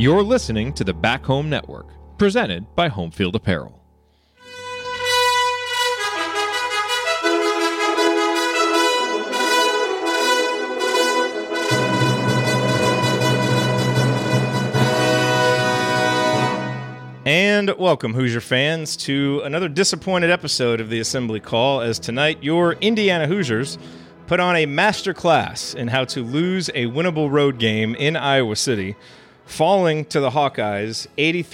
You're listening to the Back Home Network, presented by Homefield Apparel. And welcome, Hoosier fans, to another disappointed episode of the Assembly Call, as tonight your Indiana Hoosiers put on a masterclass in how to lose a winnable road game in Iowa City, falling to the Hawkeyes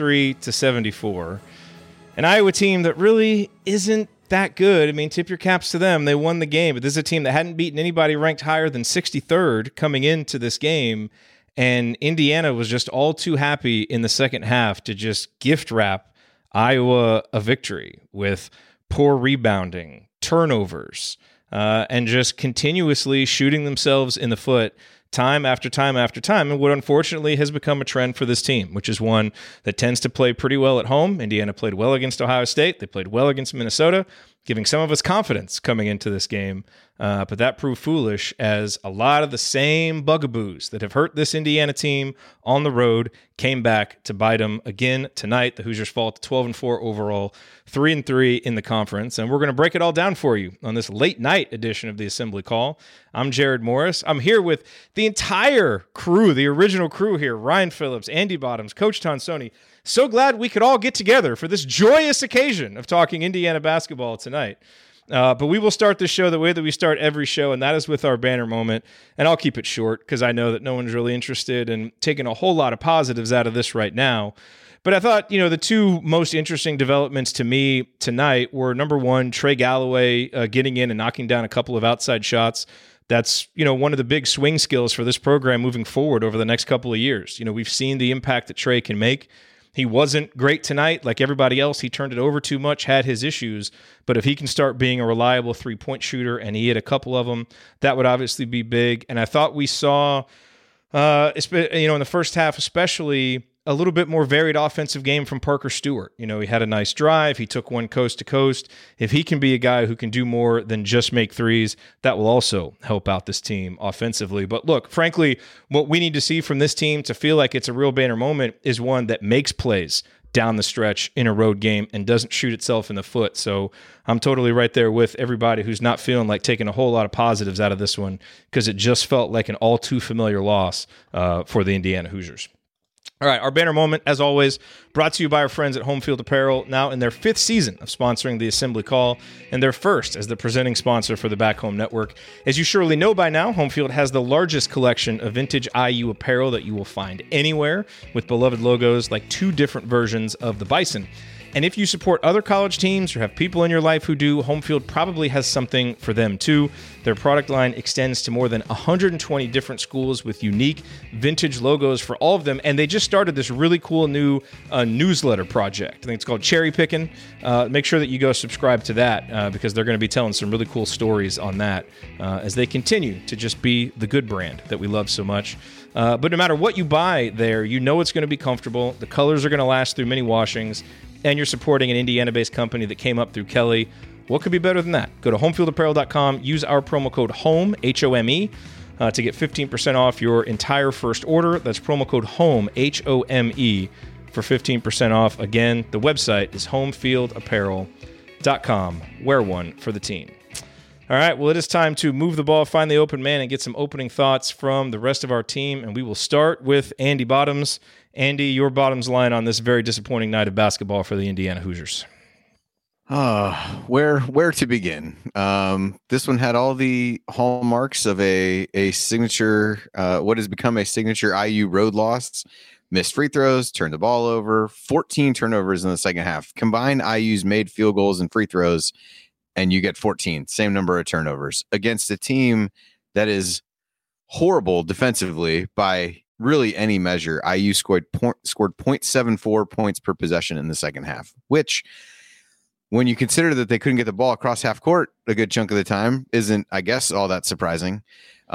83-74. An Iowa team that really isn't that good. I mean, tip your caps to them. They won the game, but this is a team that hadn't beaten anybody ranked higher than 63rd coming into this game. And Indiana was just all too happy in the second half to just gift wrap Iowa a victory with poor rebounding, turnovers, and just continuously shooting themselves in the foot time after time after time, and what unfortunately has become a trend for this team, which is one that tends to play pretty well at home. Indiana played well against Ohio State. They played well against Minnesota, giving some of us confidence coming into this game. But that proved foolish, as a lot of the same bugaboos that have hurt this Indiana team on the road came back to bite them again tonight. The Hoosiers fall to 12-4 overall, 3-3 in the conference. And we're going to break it all down for you on this late night edition of the Assembly Call. I'm Jared Morris. I'm here with the entire crew, the original crew here: Ryan Phillips, Andy Bottoms, Coach Tonsoni. So glad we could all get together for this joyous occasion of talking Indiana basketball tonight. But we will start this show the way that we start every show, and that is with our banner moment. And I'll keep it short because I know that no one's really interested in taking a whole lot of positives out of this right now. But I thought, the two most interesting developments to me tonight were, number one, Trey Galloway getting in and knocking down a couple of outside shots. That's, one of the big swing skills for this program moving forward over the next couple of years. We've seen the impact that Trey can make. He wasn't great tonight. Like everybody else, he turned it over too much, had his issues. But if he can start being a reliable three-point shooter, and he hit a couple of them, that would obviously be big. And I thought we saw, in the first half especially, a little bit more varied offensive game from Parker Stewart. He had a nice drive. He took one coast to coast. If he can be a guy who can do more than just make threes, that will also help out this team offensively. But look, frankly, what we need to see from this team to feel like it's a real banner moment is one that makes plays down the stretch in a road game and doesn't shoot itself in the foot. So I'm totally right there with everybody who's not feeling like taking a whole lot of positives out of this one, because it just felt like an all too familiar loss for the Indiana Hoosiers. All right, our banner moment, as always, brought to you by our friends at Homefield Apparel, now in their 5th season of sponsoring the Assembly Call, and their first as the presenting sponsor for the Back Home Network. As you surely know by now, Homefield has the largest collection of vintage IU apparel that you will find anywhere, with beloved logos like 2 different versions of the Bison. And if you support other college teams or have people in your life who do, Homefield probably has something for them too. Their product line extends to more than 120 different schools with unique vintage logos for all of them. And they just started this really cool new newsletter project. I think it's called Cherry Picking. Make sure that you go subscribe to that because they're going to be telling some really cool stories on that as they continue to just be the good brand that we love so much. But no matter what you buy there, it's going to be comfortable. The colors are going to last through many washings. And you're supporting an Indiana-based company that came up through Kelly. What could be better than that? Go to homefieldapparel.com, use our promo code HOME, H-O-M-E, to get 15% off your entire first order. That's promo code HOME, H-O-M-E, for 15% off. Again, the website is homefieldapparel.com. Wear one for the team. All right, well, it is time to move the ball, find the open man, and get some opening thoughts from the rest of our team. And we will start with Andy Bottoms. Andy, your Bottoms line on this very disappointing night of basketball for the Indiana Hoosiers. Where to begin? This one had all the hallmarks of a signature, what has become a signature IU road loss. Missed free throws, turned the ball over, 14 turnovers in the second half. Combine IU's made field goals and free throws, and you get 14, same number of turnovers against a team that is horrible defensively by really any measure. IU scored 0.74 points per possession in the second half, which, when you consider that they couldn't get the ball across half court a good chunk of the time, isn't, I guess, all that surprising.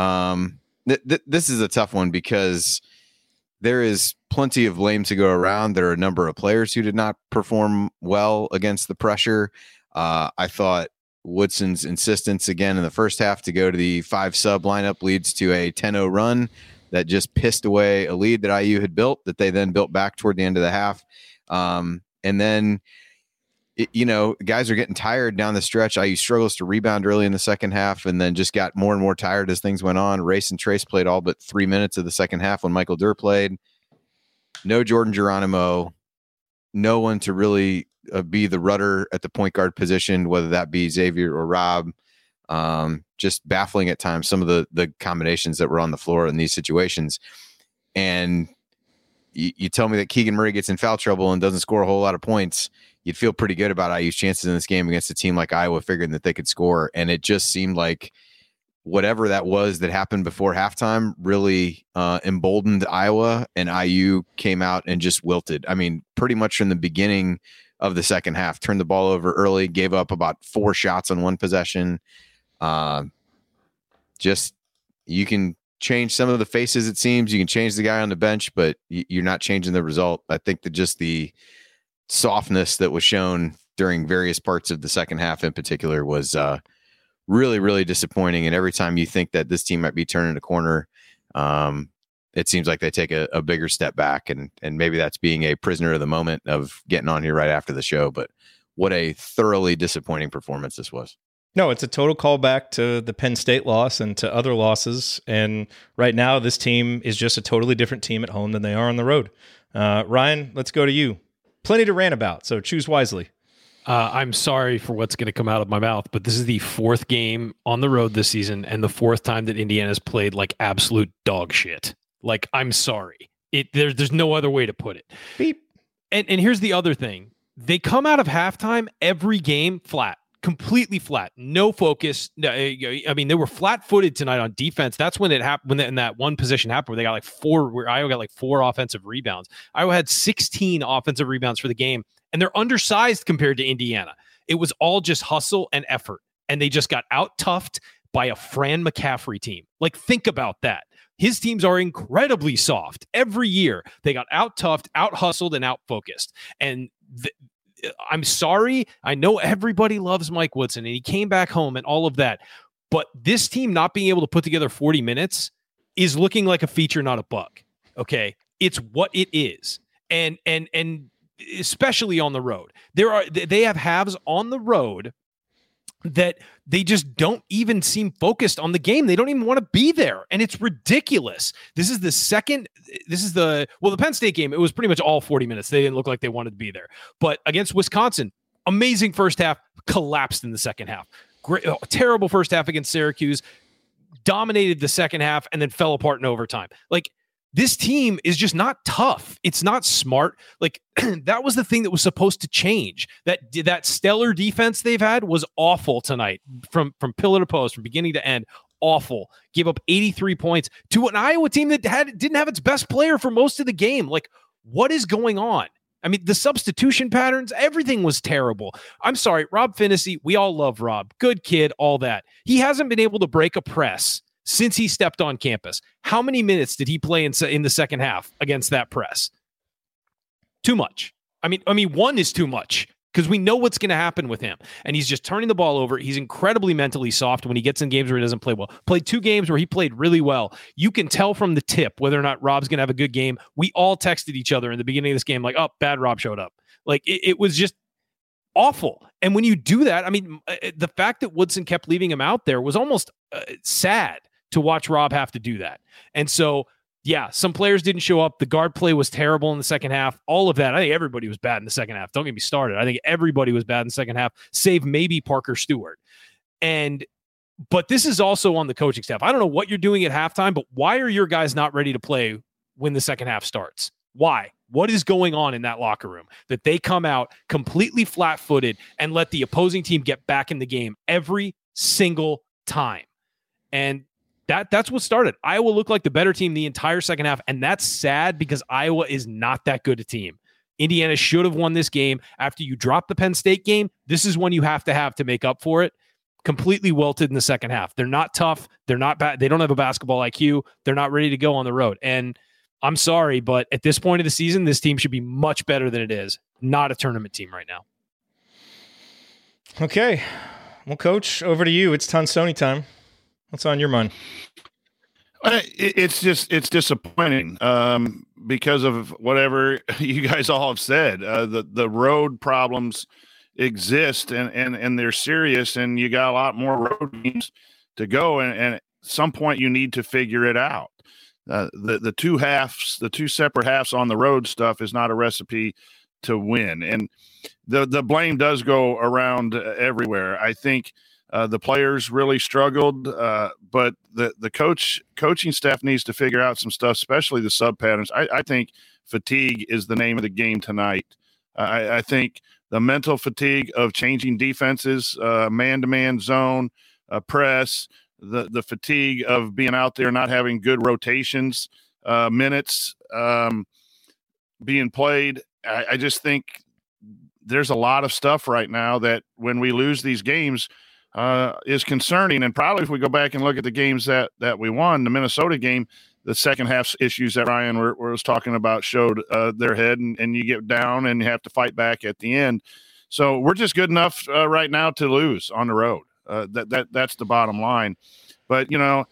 This is a tough one because there is plenty of blame to go around. There are a number of players who did not perform well against the pressure. I thought Woodson's insistence again in the first half to go to the 5 sub lineup leads to a 10-0 run that just pissed away a lead that IU had built, that they then built back toward the end of the half. And then, guys are getting tired down the stretch. IU struggles to rebound early in the second half, and then just got more and more tired as things went on. Race and Trace played all but 3 minutes of the second half when Michael Durr played. No Jordan Geronimo, no one to really be the rudder at the point guard position, whether that be Xavier or Rob. Just baffling at times, some of the combinations that were on the floor in these situations. And you tell me that Keegan Murray gets in foul trouble and doesn't score a whole lot of points, you'd feel pretty good about IU's chances in this game against a team like Iowa, figuring that they could score. And it just seemed like whatever that was that happened before halftime really emboldened Iowa, and IU came out and just wilted. I mean, pretty much from the beginning of the second half, turned the ball over early, gave up about 4 shots on one possession. Just, you can change some of the faces, it seems. You can change the guy on the bench, but you're not changing the result. I think that just the softness that was shown during various parts of the second half in particular was really, really disappointing. And every time you think that this team might be turning a corner, it seems like they take a bigger step back. And maybe that's being a prisoner of the moment of getting on here right after the show. But what a thoroughly disappointing performance this was. No, it's a total callback to the Penn State loss and to other losses. And right now, this team is just a totally different team at home than they are on the road. Ryan, let's go to you. Plenty to rant about, so choose wisely. I'm sorry for what's going to come out of my mouth, but this is the 4th game on the road this season and the 4th time that Indiana's played like absolute dog shit. Like, I'm sorry. There's no other way to put it. Beep. And here's the other thing. They come out of halftime every game flat. Completely flat, no focus. I mean, they were flat-footed tonight on defense. That's when it happened. When that one position happened, where they got like 4, where Iowa got like 4 offensive rebounds. Iowa had 16 offensive rebounds for the game, and they're undersized compared to Indiana. It was all just hustle and effort, and they just got out-toughed by a Fran McCaffrey team. Like, think about that. His teams are incredibly soft every year. They got out-toughed, out-hustled, and out-focused, and I'm sorry. I know everybody loves Mike Woodson, and he came back home and all of that. But this team not being able to put together 40 minutes is looking like a feature, not a bug. Okay, it's what it is, and especially on the road, they have halves on the road that they just don't even seem focused on the game. They don't even want to be there. And it's ridiculous. The Penn State game, it was pretty much all 40 minutes. They didn't look like they wanted to be there. But against Wisconsin, amazing first half, collapsed in the second half. Great, terrible first half against Syracuse, dominated the second half, and then fell apart in overtime. Like, this team is just not tough. It's not smart. Like, that was the thing that was supposed to change. That stellar defense they've had was awful tonight, from pillar to post, from beginning to end. Awful. Gave up 83 points to an Iowa team that didn't have its best player for most of the game. Like, what is going on? I mean, the substitution patterns, everything was terrible. I'm sorry, Rob Finney, we all love Rob. Good kid, all that. He hasn't been able to break a press since he stepped on campus. How many minutes did he play in the second half against that press? Too much. I mean, 1 is too much, because we know what's going to happen with him. And he's just turning the ball over. He's incredibly mentally soft when he gets in games where he doesn't play well. Played 2 games where he played really well. You can tell from the tip whether or not Rob's going to have a good game. We all texted each other in the beginning of this game, like, oh, bad Rob showed up. Like, it was just awful. And when you do that, I mean, the fact that Woodson kept leaving him out there was almost sad to watch Rob have to do that. And so, yeah, some players didn't show up. The guard play was terrible in the second half. All of that. I think everybody was bad in the second half. Don't get me started. I think everybody was bad in the second half, save maybe Parker Stewart. But this is also on the coaching staff. I don't know what you're doing at halftime, but why are your guys not ready to play when the second half starts? Why? What is going on in that locker room that they come out completely flat-footed and let the opposing team get back in the game every single time? And that's what started. Iowa looked like the better team the entire second half, and that's sad because Iowa is not that good a team. Indiana should have won this game. After you drop the Penn State game, this is one you have to make up for it. Completely wilted in the second half. They're not tough. They're not bad. They don't have a basketball IQ. They're not ready to go on the road. And I'm sorry, but at this point of the season, this team should be much better than it is. Not a tournament team right now. Okay. Well, Coach, over to you. It's Tonsoni time. What's on your mind? It's disappointing because of whatever you guys all have said. The road problems exist and they're serious, and you got a lot more road games to go, and at some point you need to figure it out. The two separate halves on the road stuff is not a recipe to win, and the blame does go around everywhere. I think the players really struggled, but the coaching staff needs to figure out some stuff, especially the sub patterns. I think fatigue is the name of the game tonight. I think the mental fatigue of changing defenses, man-to-man zone, press, the fatigue of being out there not having good rotations, minutes being played. I just think there's a lot of stuff right now that when we lose these games is concerning. And probably if we go back and look at the games that we won, the Minnesota game, the second half issues that Ryan was talking about showed their head, and you get down and you have to fight back at the end. So we're just good enough right now to lose on the road. That's the bottom line. But,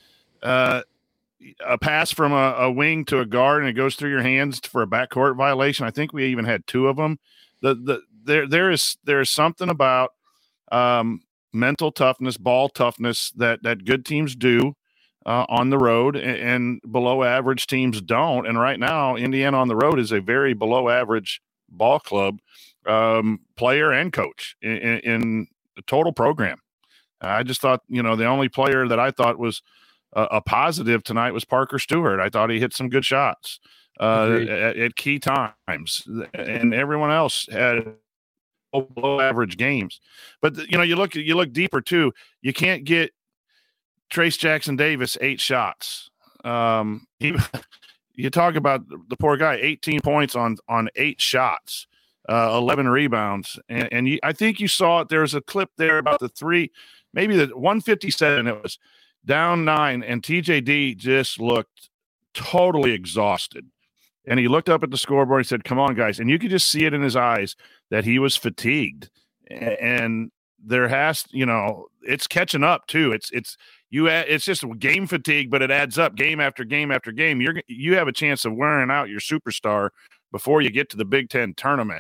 a pass from a wing to a guard and it goes through your hands for a backcourt violation. I think we even had two of them. There is something about mental toughness, ball toughness that good teams do on the road, and below average teams don't. And right now, Indiana on the road is a very below average ball club, player and coach in the total program. I just thought, the only player that I thought was a positive tonight was Parker Stewart. I thought he hit some good shots at key times, and everyone else had below average games. But you look deeper too. You can't get Trace Jackson Davis 8 shots. You talk about the poor guy, 18 points on 8 shots, 11 rebounds, and I think you saw it. There's a clip there about the 3, maybe the 157. It was down 9, and TJD just looked totally exhausted. And he looked up at the scoreboard. He said, "Come on, guys!" And you could just see it in his eyes that he was fatigued. And there has, it's catching up too. It's just game fatigue, but it adds up game after game after game. You have a chance of wearing out your superstar before you get to the Big Ten tournament.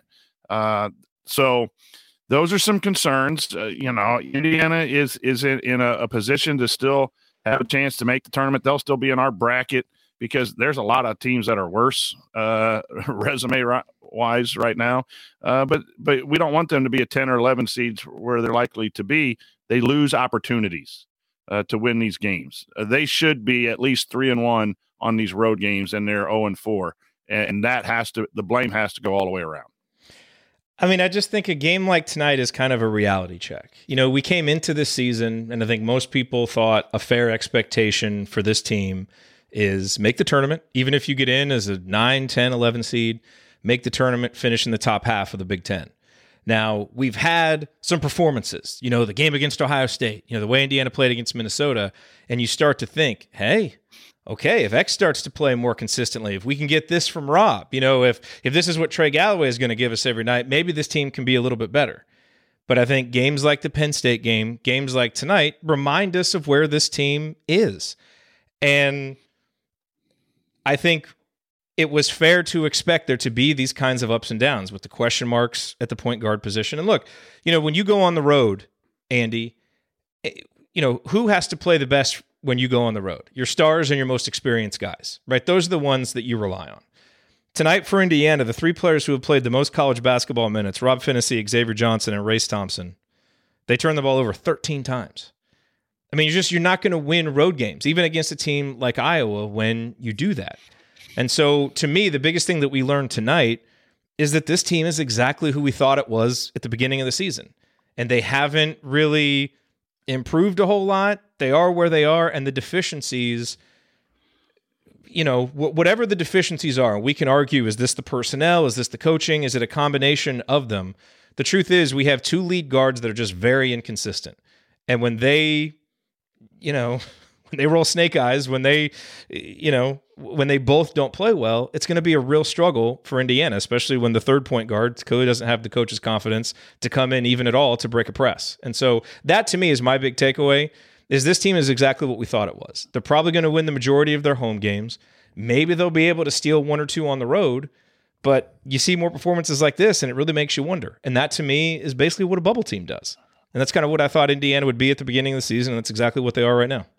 So those are some concerns. Indiana is in a position to still have a chance to make the tournament. They'll still be in our bracket because there's a lot of teams that are worse resume wise right now. But we don't want them to be a 10 or 11 seeds where they're likely to be. They lose opportunities to win these games. They should be at least 3-1 on these road games, and they're 0-4. And the blame has to go all the way around. I mean, I just think a game like tonight is kind of a reality check. We came into this season, and I think most people thought a fair expectation for this team is make the tournament, even if you get in as a 9, 10, 11 seed, make the tournament, finish in the top half of the Big Ten. Now, we've had some performances, the game against Ohio State, the way Indiana played against Minnesota, and you start to think, hey, okay, if X starts to play more consistently, if we can get this from Rob, if this is what Trey Galloway is going to give us every night, maybe this team can be a little bit better. But I think games like the Penn State game, games like tonight, remind us of where this team is. And I think it was fair to expect there to be these kinds of ups and downs with the question marks at the point guard position. And look, when you go on the road, Andy, who has to play the best when you go on the road? Your stars and your most experienced guys, right? Those are the ones that you rely on. Tonight for Indiana, the 3 players who have played the most college basketball minutes, Rob Phinisee, Xavier Johnson, and Race Thompson, they turned the ball over 13 times. I mean, you're not going to win road games, even against a team like Iowa, when you do that. And so, to me, the biggest thing that we learned tonight is that this team is exactly who we thought it was at the beginning of the season. And they haven't really improved a whole lot. They are where they are, and the deficiencies, whatever the deficiencies are, we can argue, is this the personnel? Is this the coaching? Is it a combination of them? The truth is we have 2 lead guards that are just very inconsistent. And when they, when they roll snake eyes, when they both don't play well, it's going to be a real struggle for Indiana, especially when the third point guard clearly doesn't have the coach's confidence to come in even at all to break a press. And so that, to me, is my big takeaway, is this team is exactly what we thought it was. They're probably going to win the majority of their home games. Maybe they'll be able to steal 1 or 2 on the road, but you see more performances like this, and it really makes you wonder. And that, to me, is basically what a bubble team does. And that's kind of what I thought Indiana would be at the beginning of the season, and that's exactly what they are right now.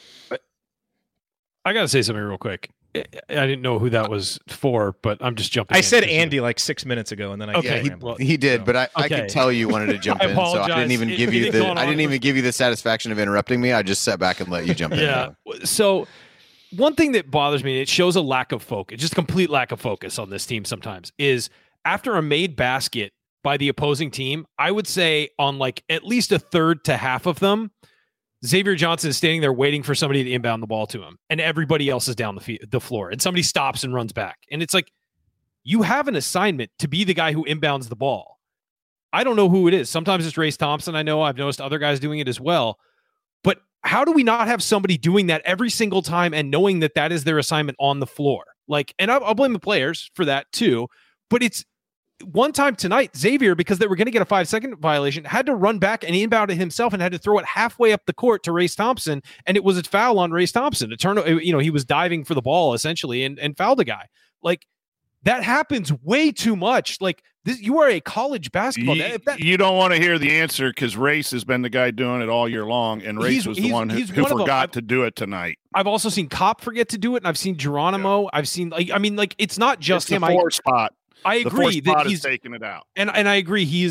I got to say something real quick. I didn't know who that was for, but I'm just jumping. I said Andy like 6 minutes ago, and then I he did, but I could tell you wanted to jump in, so I didn't even give you the satisfaction of interrupting me. I just sat back and let you jump in. Yeah. So one thing that bothers me, it shows a lack of focus, just complete lack of focus on this team sometimes, is after a made basket by the opposing team, I would say on like at least a third to half of them, Xavier Johnson is standing there waiting for somebody to inbound the ball to him, and everybody else is down the floor, and somebody stops and runs back. And it's like, you have an assignment to be the guy who inbounds the ball. I don't know who it is. Sometimes it's Race Thompson. I know I've noticed other guys doing it as well. But how do we not have somebody doing that every single time and knowing that that is their assignment on the floor? Like, and I'll blame the players for that too. But it's one time tonight, Xavier, because they were going to get a 5-second violation, had to run back and inbound it himself and had to throw it halfway up the court to Race Thompson. And it was a foul on Race Thompson. He was diving for the ball essentially and fouled a guy. Like, that happens way too much. Like, this, you are a college basketball. You don't want to hear the answer because Race has been the guy doing it all year long, and Race was the one who forgot to do it tonight. I've also seen Kopp forget to do it, and I've seen Geronimo. Yeah. I've seen, it's not just him. The spot. I agree that he's taking it out, and I agree he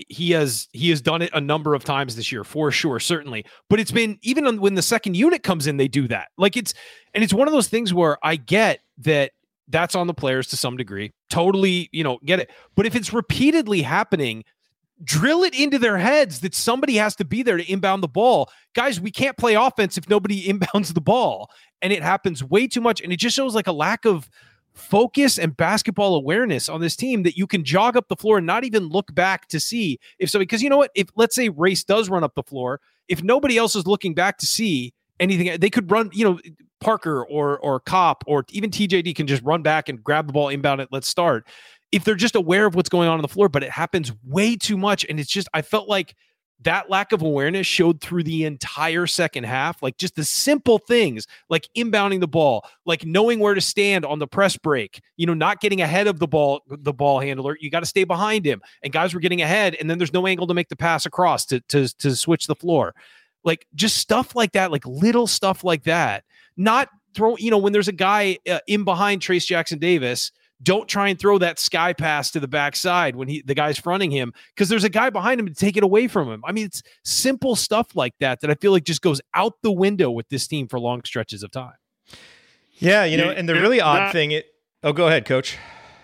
has done it a number of times this year for sure, certainly. But it's been even when the second unit comes in, they do that. Like, it's one of those things where I get that that's on the players to some degree, totally, get it. But if it's repeatedly happening, drill it into their heads that somebody has to be there to inbound the ball. Guys, we can't play offense if nobody inbounds the ball, and it happens way too much, and it just shows like a lack of focus and basketball awareness on this team that you can jog up the floor and not even look back to see if somebody, because you know what, if let's say Race does run up the floor, if nobody else is looking back to see anything, they could run, Parker or Kopp or even TJD can just run back and grab the ball, inbound it, let's start. If they're just aware of what's going on the floor, but it happens way too much. And it's just, I felt like that lack of awareness showed through the entire second half. Like, just the simple things like inbounding the ball, like knowing where to stand on the press break, not getting ahead of the ball handler. You got to stay behind him, and guys were getting ahead, and then there's no angle to make the pass across to switch the floor. Like, just stuff like that, like little stuff like that. Not throw, when there's a guy in behind Trace Jackson Davis, don't try and throw that sky pass to the backside when the guy's fronting him, because there's a guy behind him to take it away from him. I mean, it's simple stuff like that I feel like just goes out the window with this team for long stretches of time. Yeah, and the really odd thing, go ahead, Coach.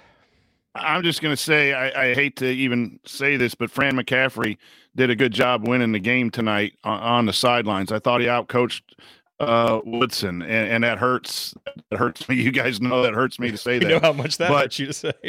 I'm just going to say, I hate to even say this, but Fran McCaffrey did a good job winning the game tonight on the sidelines. I thought he outcoached Woodson, and that hurts. That hurts me. You guys know that hurts me to say that. You know how much that hurts you to say.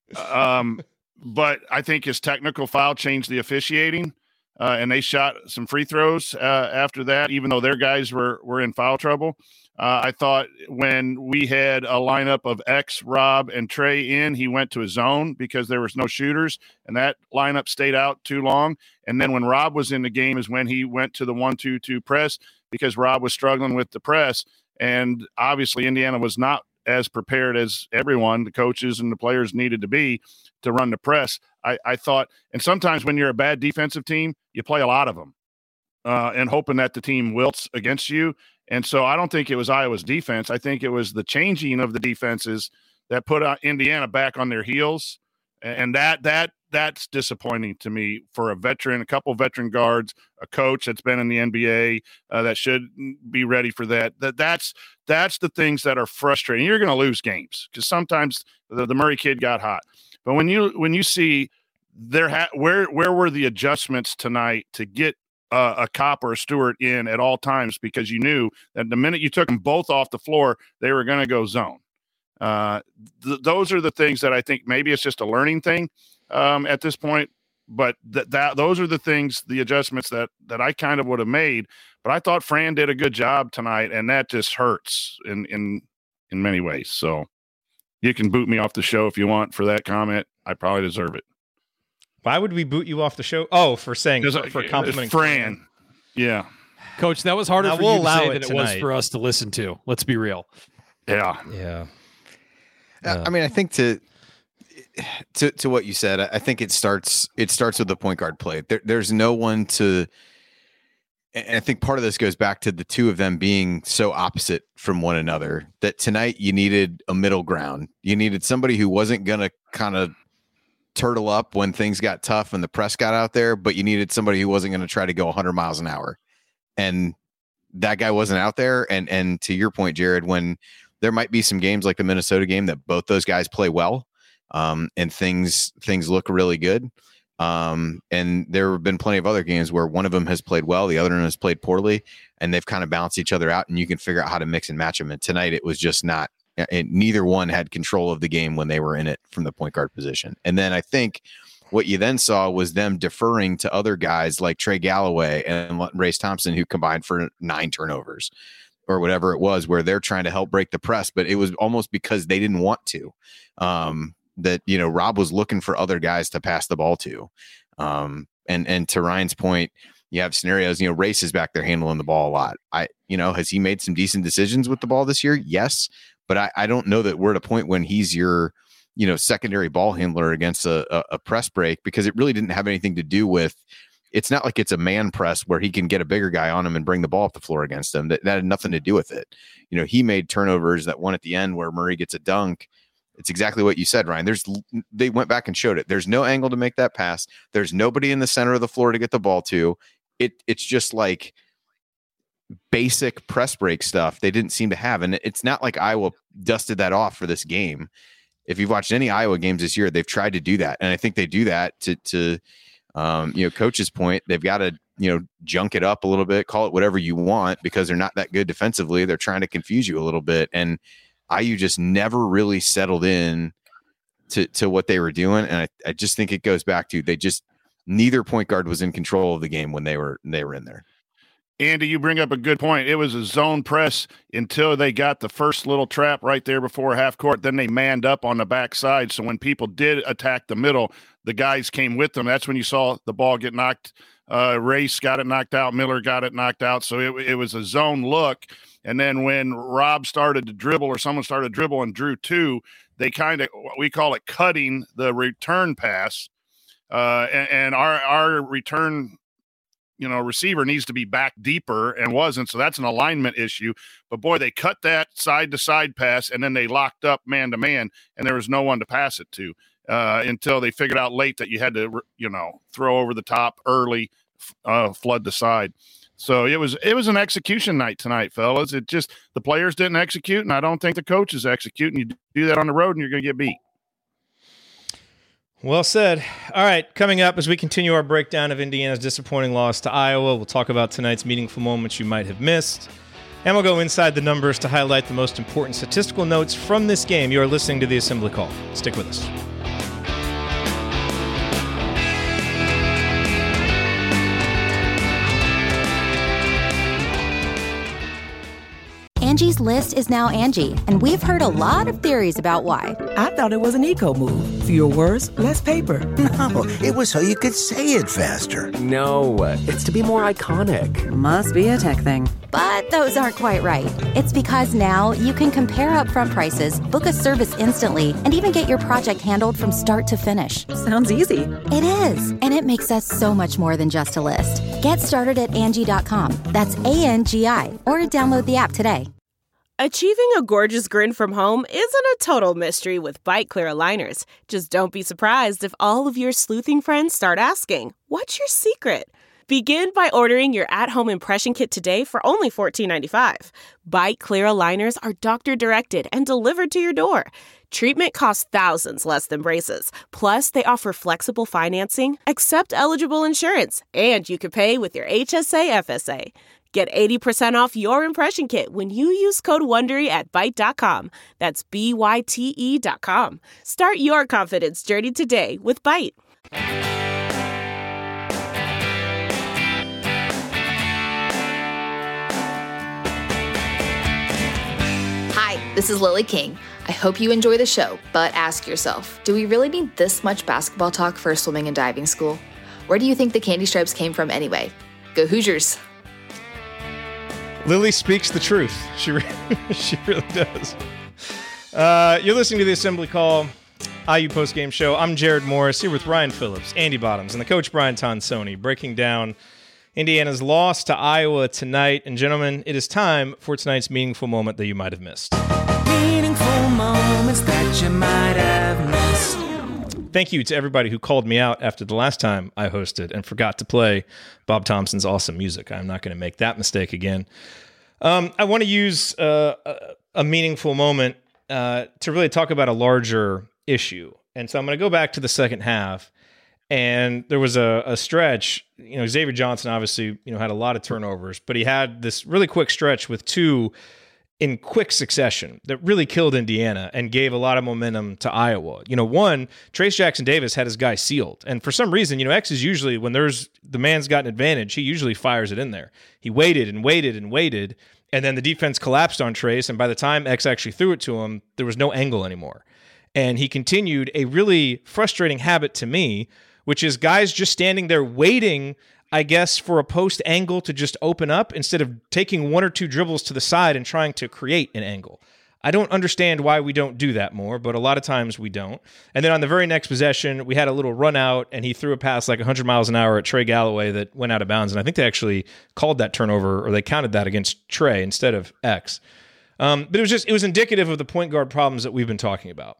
But I think his technical foul changed the officiating, and they shot some free throws after that, even though their guys were in foul trouble. I thought when we had a lineup of X, Rob, and Trey in, he went to a zone because there was no shooters, and that lineup stayed out too long. And then when Rob was in the game is when he went to the 1-2-2 press, because Rob was struggling with the press. And obviously Indiana was not as prepared as everyone, the coaches and the players, needed to be to run the press. I thought, and sometimes when you're a bad defensive team, you play a lot of them and hoping that the team wilts against you. And so I don't think it was Iowa's defense. I think it was the changing of the defenses that put Indiana back on their heels. And that's disappointing to me for a veteran, a couple veteran guards, a coach that's been in the NBA that should be ready for that. That's the things that are frustrating. You're going to lose games because sometimes the Murray kid got hot. But when you see where were the adjustments tonight to get a Kopp or a Stewart in at all times, because you knew that the minute you took them both off the floor, they were going to go zone. Those are the things that I think maybe it's just a learning thing at this point, but those are the things, the adjustments that I kind of would have made. But I thought Fran did a good job tonight, and that just hurts in many ways. So you can boot me off the show if you want for that comment. I probably deserve it. Why would we boot you off the show? Oh, for saying for complimenting Fran. Yeah. Coach, that was harder Now, for we'll you to allow say it than it was tonight. for us to listen to. Let's be real. Yeah. I mean, I think to what you said, I think it starts with the point guard play. There's no one to, and I think part of this goes back to the two of them being so opposite from one another that tonight you needed a middle ground. You needed somebody who wasn't going to kind of turtle up when things got tough and the press got out there, but you needed somebody who wasn't going to try to go 100 miles an hour. And that guy wasn't out there. And to your point, Jared, when there might be some games like the Minnesota game that both those guys play well, and things look really good. And there have been plenty of other games where one of them has played well, the other one has played poorly, and they've kind of balanced each other out, and you can figure out how to mix and match them. And tonight it was just not, neither one had control of the game when they were in it from the point guard position. And then I think what you then saw was them deferring to other guys like Trey Galloway and Race Thompson, who combined for 9 turnovers or whatever it was, where they're trying to help break the press, but it was almost because they didn't want to. That, Rob was looking for other guys to pass the ball to. And to Ryan's point, you have scenarios, Race is back there handling the ball a lot. Has he made some decent decisions with the ball this year? Yes. But I don't know that we're at a point when he's your, secondary ball handler against a press break, because it really didn't have anything to do with, it's not like it's a man press where he can get a bigger guy on him and bring the ball up the floor against him. That had nothing to do with it. He made turnovers, that one at the end where Murray gets a dunk. It's exactly what you said, Ryan. They went back and showed it. There's no angle to make that pass. There's nobody in the center of the floor to get the ball to. It's just like basic press break stuff they didn't seem to have. And it's not like Iowa dusted that off for this game. If you've watched any Iowa games this year, they've tried to do that. And I think they do that to Coach's point. They've got to, junk it up a little bit, call it whatever you want, because they're not that good defensively. They're trying to confuse you a little bit. And IU just never really settled in to what they were doing. And I just think it goes back to, neither point guard was in control of the game when they were in there. Andy, you bring up a good point. It was a zone press until they got the first little trap right there before half court. Then they manned up on the backside. So when people did attack the middle, the guys came with them. That's when you saw the ball get knocked. Race got it knocked out. Miller got it knocked out. So it was a zone look. And then when Rob started to dribble, or someone started to dribble and drew 2, they kind of, we call it cutting the return pass. And our return, receiver needs to be back deeper and wasn't. So that's an alignment issue. But boy, they cut that side to side pass, and then they locked up man to man, and there was no one to pass it to until they figured out late that you had to, throw over the top early, flood the side. So it was an execution night tonight, fellas. It just, the players didn't execute, and I don't think the coaches execute. And you do that on the road, and you're going to get beat. Well said. All right, coming up as we continue our breakdown of Indiana's disappointing loss to Iowa, we'll talk about tonight's meaningful moments you might have missed, and we'll go inside the numbers to highlight the most important statistical notes from this game. You are listening to the Assembly Call. Stick with us. Angie's List is now Angie, and we've heard a lot of theories about why. I thought it was an eco move. Fewer words, less paper. No, it was so you could say it faster. No, it's to be more iconic. Must be a tech thing. But those aren't quite right. It's because now you can compare upfront prices, book a service instantly, and even get your project handled from start to finish. Sounds easy. It is, and it makes us so much more than just a list. Get started at Angie.com. That's ANGI, or download the app today. Achieving a gorgeous grin from home isn't a total mystery with Byte Clear aligners. Just don't be surprised if all of your sleuthing friends start asking, "What's your secret?" Begin by ordering your at-home impression kit today for only $14.95. Byte Clear aligners are doctor-directed and delivered to your door. Treatment costs thousands less than braces. Plus, they offer flexible financing, accept eligible insurance, and you can pay with your HSA FSA. Get 80% off your impression kit when you use code WONDERY at Byte.com. That's BYTE.com. Start your confidence journey today with Byte. Hi, this is Lily King. I hope you enjoy the show, but ask yourself, do we really need this much basketball talk for a swimming and diving school? Where do you think the candy stripes came from anyway? Go Hoosiers! Lily speaks the truth. She really does. You're listening to the Assembly Call IU postgame show. I'm Jared Morris here with Ryan Phillips, Andy Bottoms, and the coach Brian Tonsoni, breaking down Indiana's loss to Iowa tonight. And gentlemen, it is time for tonight's meaningful moment that you might have missed. Meaningful moments that you might have missed. Thank you to everybody who called me out after the last time I hosted and forgot to play Bob Thompson's awesome music. I'm not going to make that mistake again. I want to use a meaningful moment to really talk about a larger issue. And so I'm going to go back to the second half. And there was a stretch, Xavier Johnson obviously, had a lot of turnovers, but he had this really quick stretch with two in quick succession that really killed Indiana and gave a lot of momentum to Iowa. One, Trace Jackson Davis had his guy sealed. And for some reason, X is usually, when the man's got an advantage, he usually fires it in there. He waited and waited and waited, and then the defense collapsed on Trace, and by the time X actually threw it to him, there was no angle anymore. And he continued a really frustrating habit to me, which is guys just standing there waiting, I guess, for a post angle to just open up instead of taking one or two dribbles to the side and trying to create an angle. I don't understand why we don't do that more, but a lot of times we don't. And then on the very next possession, we had a little run out, and he threw a pass like 100 miles an hour at Trey Galloway that went out of bounds. And I think they actually called that turnover, or they counted that against Trey instead of X. But it was indicative of the point guard problems that we've been talking about.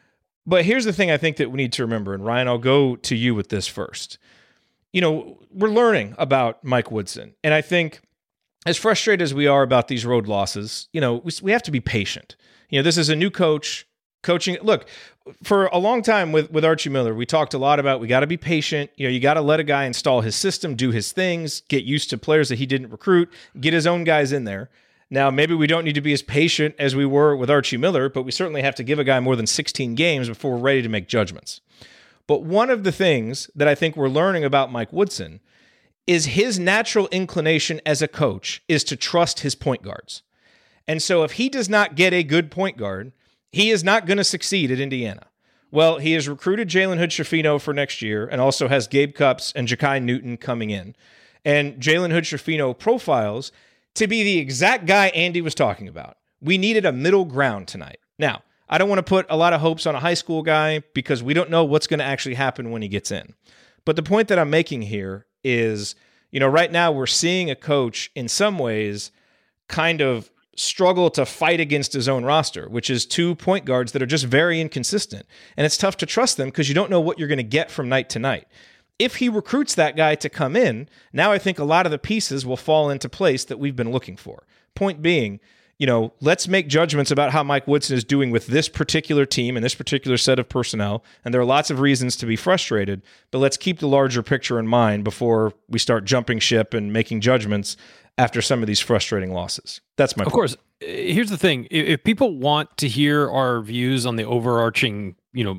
But here's the thing I think that we need to remember, and Ryan, I'll go to you with this first. We're learning about Mike Woodson, and I think as frustrated as we are about these road losses, we have to be patient. This is a new coach coaching. Look, for a long time with Archie Miller, we talked a lot about we got to be patient. You got to let a guy install his system, do his things, get used to players that he didn't recruit, get his own guys in there. Now, maybe we don't need to be as patient as we were with Archie Miller, but we certainly have to give a guy more than 16 games before we're ready to make judgments. But one of the things that I think we're learning about Mike Woodson is his natural inclination as a coach is to trust his point guards. And so if he does not get a good point guard, he is not going to succeed at Indiana. Well, he has recruited Jalen Hood-Schifino for next year and also has Gabe Cupps and Ja'Kai Newton coming in. And Jalen Hood-Schifino profiles to be the exact guy Andy was talking about. We needed a middle ground tonight. Now, I don't want to put a lot of hopes on a high school guy because we don't know what's going to actually happen when he gets in. But the point that I'm making here is, right now we're seeing a coach in some ways kind of struggle to fight against his own roster, which is two point guards that are just very inconsistent. And it's tough to trust them because you don't know what you're going to get from night to night. If he recruits that guy to come in, now I think a lot of the pieces will fall into place that we've been looking for. Point being, let's make judgments about how Mike Woodson is doing with this particular team and this particular set of personnel. And there are lots of reasons to be frustrated, but let's keep the larger picture in mind before we start jumping ship and making judgments after some of these frustrating losses. That's my point. Of course, here's the thing. If people want to hear our views on the overarching,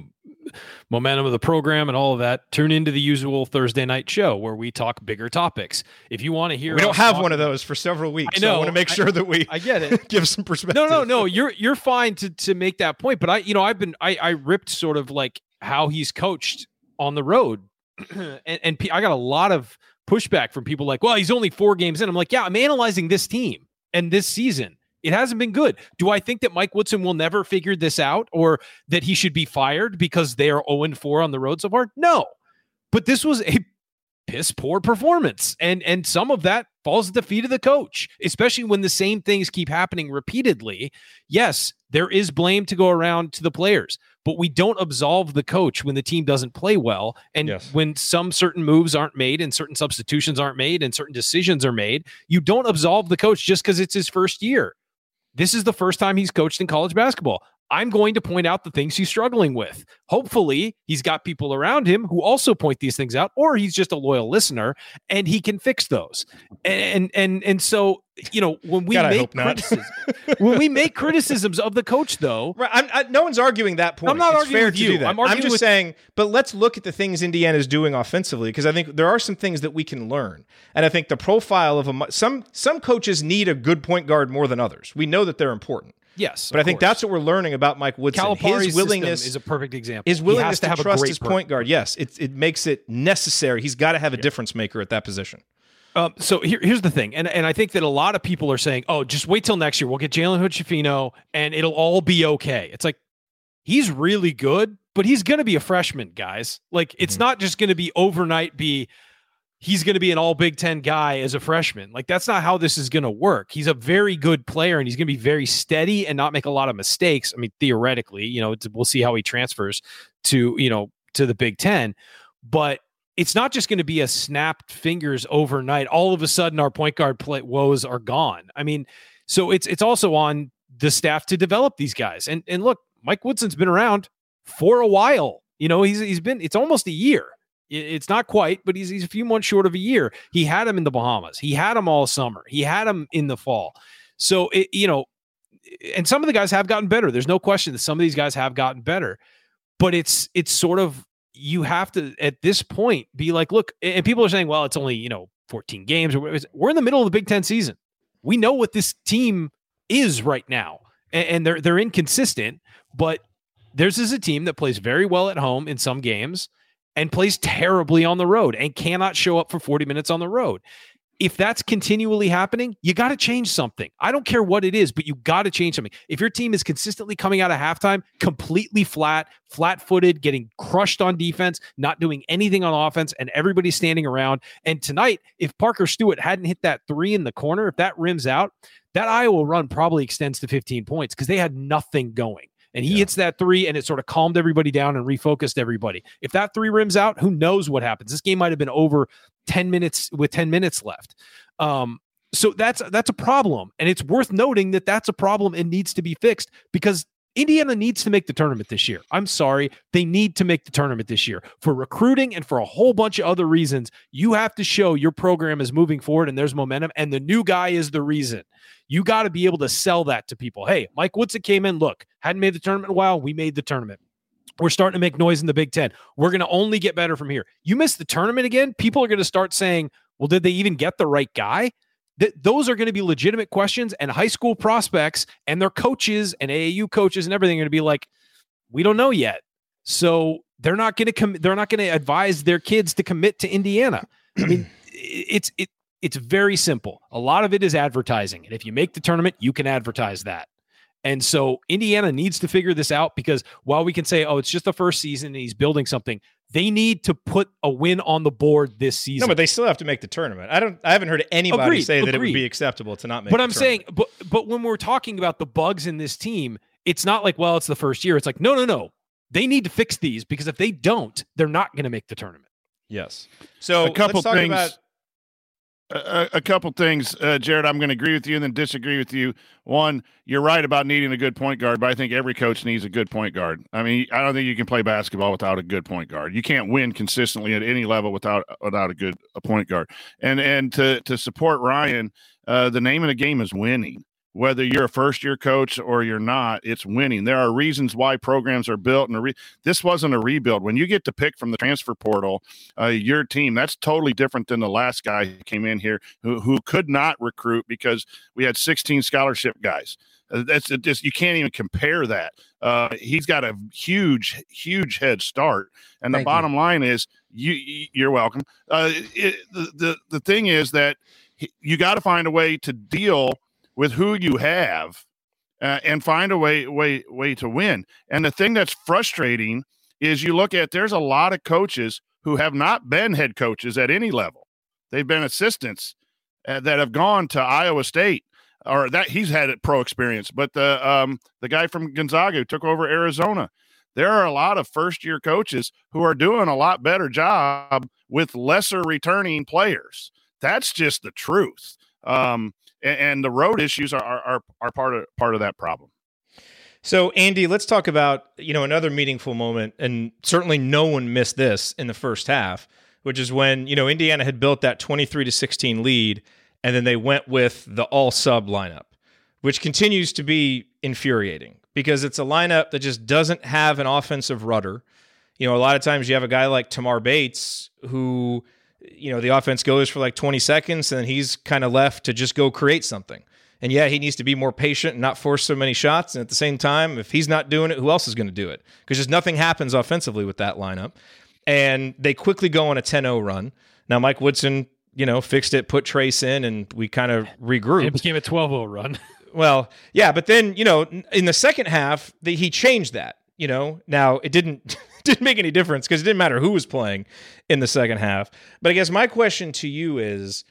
momentum of the program and all of that, tune into the usual Thursday night show where we talk bigger topics. If you want to hear, we don't have one of those for several weeks. I know. So I want to make sure that we I get it. give some perspective. No. You're fine to make that point. But I ripped sort of like how he's coached on the road. and I got a lot of pushback from people like, well, he's only 4 games in. I'm like, yeah, I'm analyzing this team and this season. It hasn't been good. Do I think that Mike Woodson will never figure this out or that he should be fired because they are 0-4 on the road so far? No. But this was a piss poor performance. And some of that falls at the feet of the coach, especially when the same things keep happening repeatedly. Yes, there is blame to go around to the players, but we don't absolve the coach when the team doesn't play well. And when some certain moves aren't made and certain substitutions aren't made and certain decisions are made, you don't absolve the coach just because it's his first year. This is the first time he's coached in college basketball. I'm going to point out the things he's struggling with. Hopefully, he's got people around him who also point these things out, or he's just a loyal listener and he can fix those. And so, when we make criticisms of the coach, though, right? No one's arguing that point. I'm not arguing with you. I'm just saying, but let's look at the things Indiana is doing offensively because I think there are some things that we can learn. And I think the profile of some coaches need a good point guard more than others. We know that they're important. Yes, but I think that's what we're learning about Mike Woodson. Calipari's his willingness is a perfect example. His willingness to trust his point guard. Yes, it makes it necessary. He's got to have a difference maker at that position. So here's the thing, and I think that a lot of people are saying, "Oh, just wait till next year. We'll get Jalen Hood-Schifino, and it'll all be okay." It's like he's really good, but he's going to be a freshman, guys. Like it's not just going to be overnight. He's going to be an all Big Ten guy as a freshman. Like that's not how this is going to work. He's a very good player, and he's going to be very steady and not make a lot of mistakes. I mean, theoretically, we'll see how he transfers to the Big Ten, but it's not just going to be a snapped fingers overnight. All of a sudden, our point guard woes are gone. I mean, so it's also on the staff to develop these guys. And look, Mike Woodson's been around for a while. He's been. It's almost a year. It's not quite, but he's a few months short of a year. He had him in the Bahamas. He had him all summer. He had him in the fall. So and some of the guys have gotten better. There's no question that some of these guys have gotten better. But it's sort of, you have to, at this point, be like, look, and people are saying, well, it's only, 14 games. We're in the middle of the Big Ten season. We know what this team is right now. And they're inconsistent, but theirs is a team that plays very well at home in some games and plays terribly on the road and cannot show up for 40 minutes on the road. If that's continually happening, you got to change something. I don't care what it is, but you got to change something. If your team is consistently coming out of halftime, completely flat-footed, getting crushed on defense, not doing anything on offense, and everybody's standing around. And tonight, if Parker Stewart hadn't hit that three in the corner, if that rims out, that Iowa run probably extends to 15 points because they had nothing going. And he hits that three, and it sort of calmed everybody down and refocused everybody. If that three rims out, who knows what happens? This game might have been over 10 minutes with 10 minutes left. So that's a problem. And it's worth noting that that's a problem and needs to be fixed because Indiana needs to make the tournament this year. I'm sorry. They need to make the tournament this year for recruiting and for a whole bunch of other reasons. You have to show your program is moving forward and there's momentum, and the new guy is the reason. You got to be able to sell that to people. Hey, Mike Woodson came in. Look, hadn't made the tournament in a while. We made the tournament. We're starting to make noise in the Big Ten. We're going to only get better from here. You miss the tournament again, people are going to start saying, well, did they even get the right guy? Those are going to be legitimate questions, and high school prospects and their coaches and AAU coaches and everything are going to be like, we don't know yet. So they're not going to advise their kids to commit to Indiana. I mean, it's very simple. A lot of it is advertising. And if you make the tournament, you can advertise that. And so Indiana needs to figure this out because while we can say, oh, it's just the first season and he's building something, they need to put a win on the board this season. No, but they still have to make the tournament. I haven't heard anybody say that it would be acceptable to not make the tournament. But I'm saying, but when we're talking about the bugs in this team, it's not like, well, it's the first year. It's like, no. They need to fix these because if they don't, they're not going to make the tournament. Yes. So a couple let's talk things. About a couple things, Jared, I'm going to agree with you and then disagree with you. One, you're right about needing a good point guard, but I think every coach needs a good point guard. I mean, I don't think you can play basketball without a good point guard. You can't win consistently at any level without a good point guard. And to support Ryan, the name of the game is winning. Whether you're a first-year coach or you're not, it's winning. There are reasons why programs are built, and this wasn't a rebuild. When you get to pick from the transfer portal, your team, that's totally different than the last guy who came in here who could not recruit because we had 16 scholarship guys. That's just, you can't even compare that. He's got a huge head start, and the bottom line is you're welcome. The thing is that you got to find a way to deal with who you have and find a way to win. And the thing that's frustrating is you look at, there's a lot of coaches who have not been head coaches at any level. They've been assistants that have gone to Iowa State, or that he's had pro experience. But the guy from Gonzaga who took over Arizona, there are a lot of first-year coaches who are doing a lot better job with lesser returning players. That's just the truth. And the road issues are part of that problem. So, Andy, let's talk about, another meaningful moment, and certainly no one missed this in the first half, which is when, Indiana had built that 23-16 lead, and then they went with the all-sub lineup, which continues to be infuriating because it's a lineup that just doesn't have an offensive rudder. A lot of times you have a guy like Tamar Bates who – the offense goes for like 20 seconds and then he's kind of left to just go create something. And he needs to be more patient and not force so many shots. And at the same time, if he's not doing it, who else is going to do it? Because just nothing happens offensively with that lineup. And they quickly go on a 10-0 run. Now, Mike Woodson, fixed it, put Trace in, and we kind of regrouped. It became a 12-0 run. Well, yeah, but then, in the second half, he changed that, Now, it didn't make any difference because it didn't matter who was playing in the second half. But I guess my question to you is,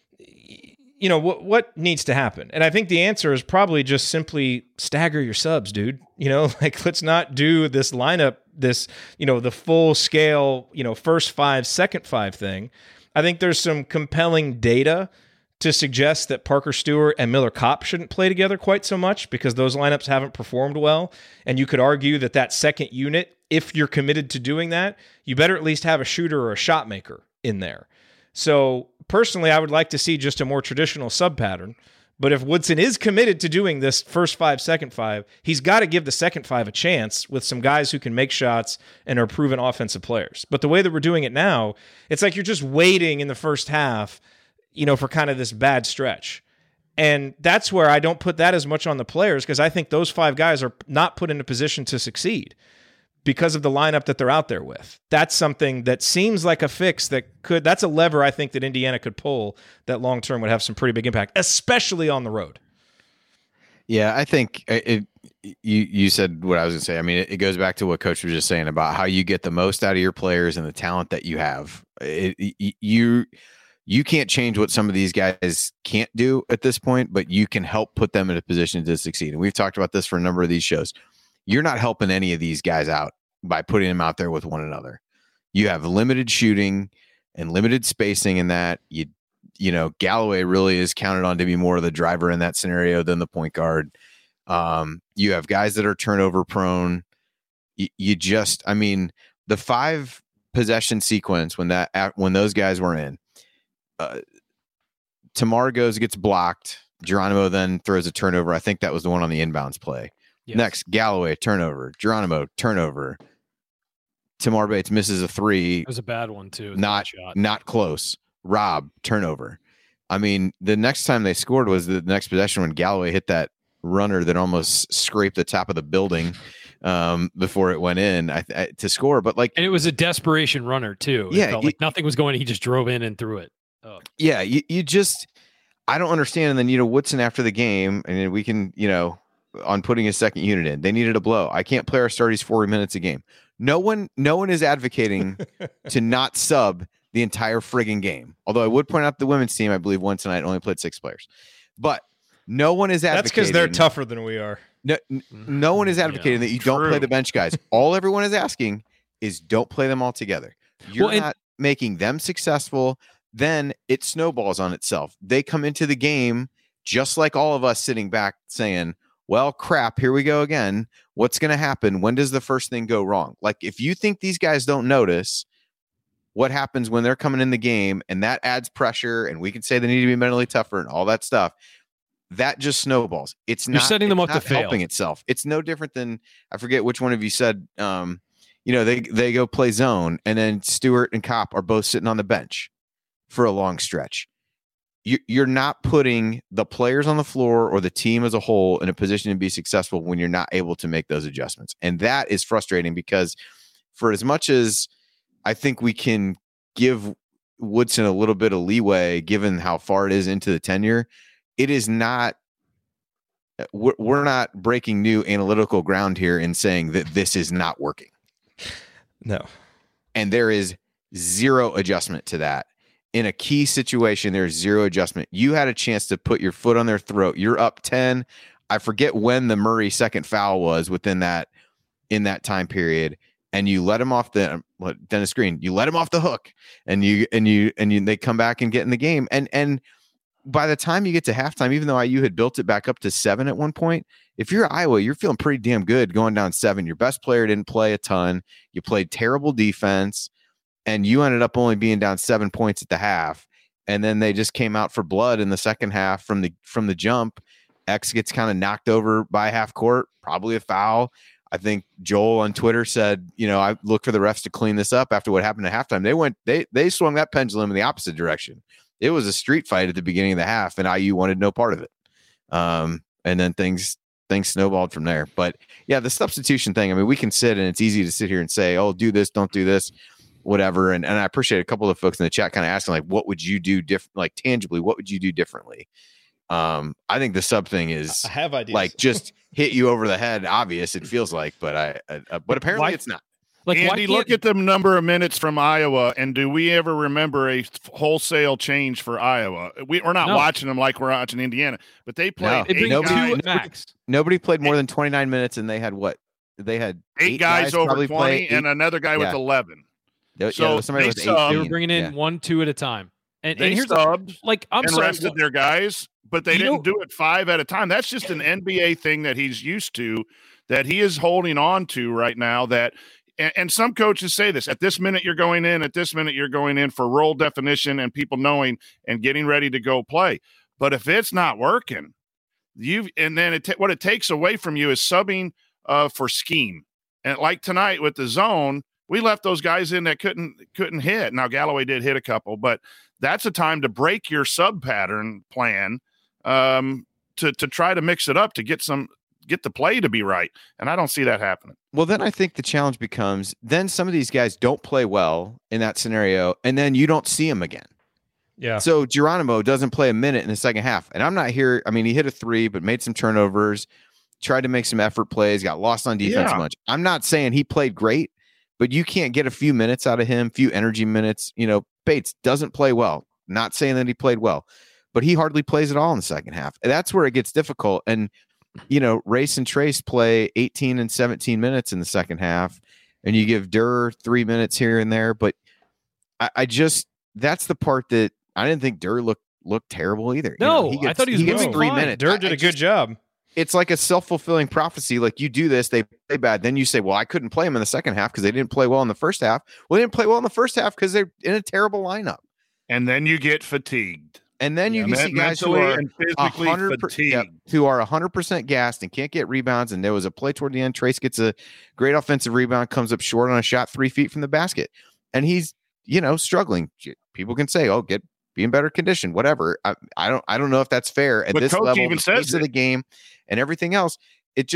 what needs to happen? And I think the answer is probably just simply stagger your subs, dude. Let's not do this lineup, the full scale, first five, second five thing. I think there's some compelling data to suggest that Parker Stewart and Miller Kopp shouldn't play together quite so much because those lineups haven't performed well. And you could argue that second unit, if you're committed to doing that, you better at least have a shooter or a shot maker in there. So personally, I would like to see just a more traditional sub pattern. But if Woodson is committed to doing this first five, second five, he's got to give the second five a chance with some guys who can make shots and are proven offensive players. But the way that we're doing it now, it's like you're just waiting in the first half, for kind of this bad stretch. And that's where I don't put that as much on the players because I think those five guys are not put in a position to succeed because of the lineup that they're out there with. That's something that seems like a fix that's a lever I think that Indiana could pull that long-term would have some pretty big impact, especially on the road. Yeah, I think you said what I was going to say. I mean, it goes back to what Coach was just saying about how you get the most out of your players and the talent that you have. You can't change what some of these guys can't do at this point, but you can help put them in a position to succeed. And we've talked about this for a number of these shows. You're not helping any of these guys out by putting them out there with one another. You have limited shooting and limited spacing in that. Galloway really is counted on to be more of the driver in that scenario than the point guard. You have guys that are turnover prone. The 5 possession sequence when those guys were in, Tamar gets blocked. Geronimo then throws a turnover. I think that was the one on the inbounds play. Yes. Next, Galloway, turnover. Geronimo, turnover. Tamar Bates misses a 3. It was a bad one, too. Not close. Rob, turnover. I mean, the next time they scored was the next possession when Galloway hit that runner that almost scraped the top of the building before it went in to score. But and it was a desperation runner, too. It felt like nothing was going. He just drove in and threw it. Oh. Yeah, you just – I don't understand. And then, Woodson after the game, and we can, on putting his second unit in, they needed a blow. I can't play our starties 40 minutes a game. No one is advocating to not sub the entire frigging game. Although I would point out the women's team, I believe, one tonight only played 6 players. But no one is advocating. That's because they're tougher than we are. No one is advocating that you don't play the bench guys. All everyone is asking is don't play them all together. You're not making them successful. Then it snowballs on itself. They come into the game just like all of us sitting back saying, well, crap, here we go again. What's going to happen? When does the first thing go wrong? Like, if you think these guys don't notice what happens when they're coming in the game and that adds pressure and we can say they need to be mentally tougher and all that stuff, that just snowballs. You're setting them up to fail. Helping itself. It's no different than, I forget which one of you said, they go play zone and then Stewart and Kopp are both sitting on the bench for a long stretch. You're not putting the players on the floor or the team as a whole in a position to be successful when you're not able to make those adjustments. And that is frustrating because for as much as I think we can give Woodson a little bit of leeway, given how far it is into the tenure, it is not, we're not breaking new analytical ground here in saying that this is not working. No. And there is zero adjustment to that. In a key situation, there's zero adjustment. You had a chance to put your foot on their throat. You're up 10. I forget when the Murray second foul was in that time period, and you let him off Dennis Green. You let him off the hook, and they come back and get in the game. And by the time you get to halftime, even though IU had built it back up to 7 at one point, if you're Iowa, you're feeling pretty damn good going down 7. Your best player didn't play a ton. You played terrible defense. And you ended up only being down 7 points at the half. And then they just came out for blood in the second half from the jump. X gets kind of knocked over by half court, probably a foul. I think Joel on Twitter said, I look for the refs to clean this up after what happened at halftime. They swung that pendulum in the opposite direction. It was a street fight at the beginning of the half, and IU wanted no part of it. And then things snowballed from there. But yeah, the substitution thing, I mean, we can sit and it's easy to sit here and say, oh, do this, don't do this. whatever. And I appreciate a couple of folks in the chat kind of asking, like, what would you do different? Like, tangibly, what would you do differently? I think the sub thing is I have ideas. like just hit you over the head. Obvious, it feels like, but but apparently it's not. Like, Andy, look at the number of minutes from Iowa, and do we ever remember a wholesale change for Iowa? We're not watching them like we're watching Indiana, but they played Nobody played more than 29 minutes, and they had what? They had 8 guys over 20 and another guy with 11. So somebody was 18. They were bringing in 1-2 at a time. And they here's subbed I'm and sorry, rested their guys, but they didn't do it 5 at a time. That's just an NBA thing that he's used to, that he is holding on to right now. That and some coaches say this: at this minute you're going in, at this minute you're going in for role definition and people knowing and getting ready to go play. But if it's not working, what it takes away from you is subbing for scheme. And like tonight with the zone, we left those guys in that couldn't hit. Now Galloway did hit a couple, but that's a time to break your sub pattern plan to try to mix it up to get the play to be right. And I don't see that happening. Well, then I think the challenge becomes then some of these guys don't play well in that scenario, and then you don't see them again. Yeah. So Geronimo doesn't play a minute in the second half. And I'm not here. I mean, he hit a 3, but made some turnovers, tried to make some effort plays, got lost on defense much. I'm not saying he played great, but you can't get a few minutes out of him, few energy minutes. Bates doesn't play well. Not saying that he played well, but he hardly plays at all in the second half. And that's where it gets difficult. And, Race and Trace play 18 and 17 minutes in the second half, and you give Durr 3 minutes here and there. But I just, that's the part that I didn't think Durr looked terrible either. No, I thought he was 3 minutes. Durr did a good job. It's like a self-fulfilling prophecy. Like, you do this, they play bad. Then you say, well, I couldn't play them in the second half because they didn't play well in the first half. Well, they didn't play well in the first half because they're in a terrible lineup. And then you get fatigued. And then you see guys who are 100% gassed and can't get rebounds. And there was a play toward the end. Trace gets a great offensive rebound, comes up short on a shot 3 feet from the basket. And he's, struggling. People can say, oh, be in better condition, whatever. I don't know if that's fair at this level, the pace of the game and everything else. It's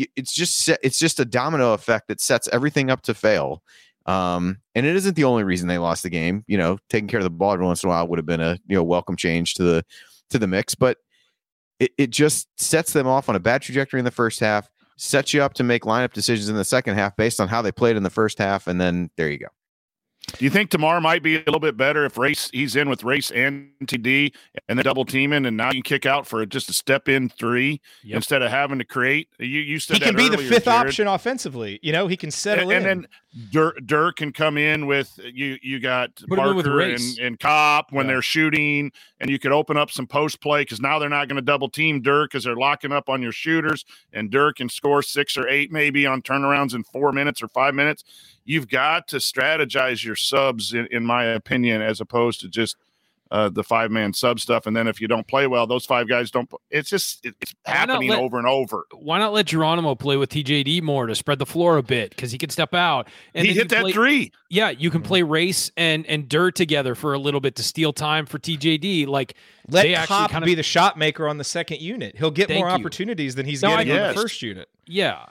just a domino effect that sets everything up to fail. And it isn't the only reason they lost the game. Taking care of the ball every once in a while would have been a welcome change to the mix, but it just sets them off on a bad trajectory in the first half, sets you up to make lineup decisions in the second half based on how they played in the first half, and then there you go. Do you think tomorrow might be a little bit better if he's in with Race and TD and then double teaming, and now you kick out for just a step in 3 instead of having to create? You said he can be earlier, the fifth Jared. Option offensively. He can settle in. And then Durr can come in with you got Put Parker and Kopp when they're shooting, and you could open up some post play because now they're not going to double team Durr because they're locking up on your shooters, and Durr can score 6 or 8 maybe on turnarounds in 4 minutes or 5 minutes. You've got to strategize your subs, in my opinion, as opposed to just the 5-man sub stuff. And then if you don't play well, those 5 guys don't. It's just it's happening over and over. Why not let Geronimo play with TJD more to spread the floor a bit, because he can step out. And he hit that 3. Yeah, you can play Race and Durr together for a little bit to steal time for TJD. Like, let Kopp be the shot maker on the second unit. He'll get more opportunities than he's getting on the first unit. Yeah.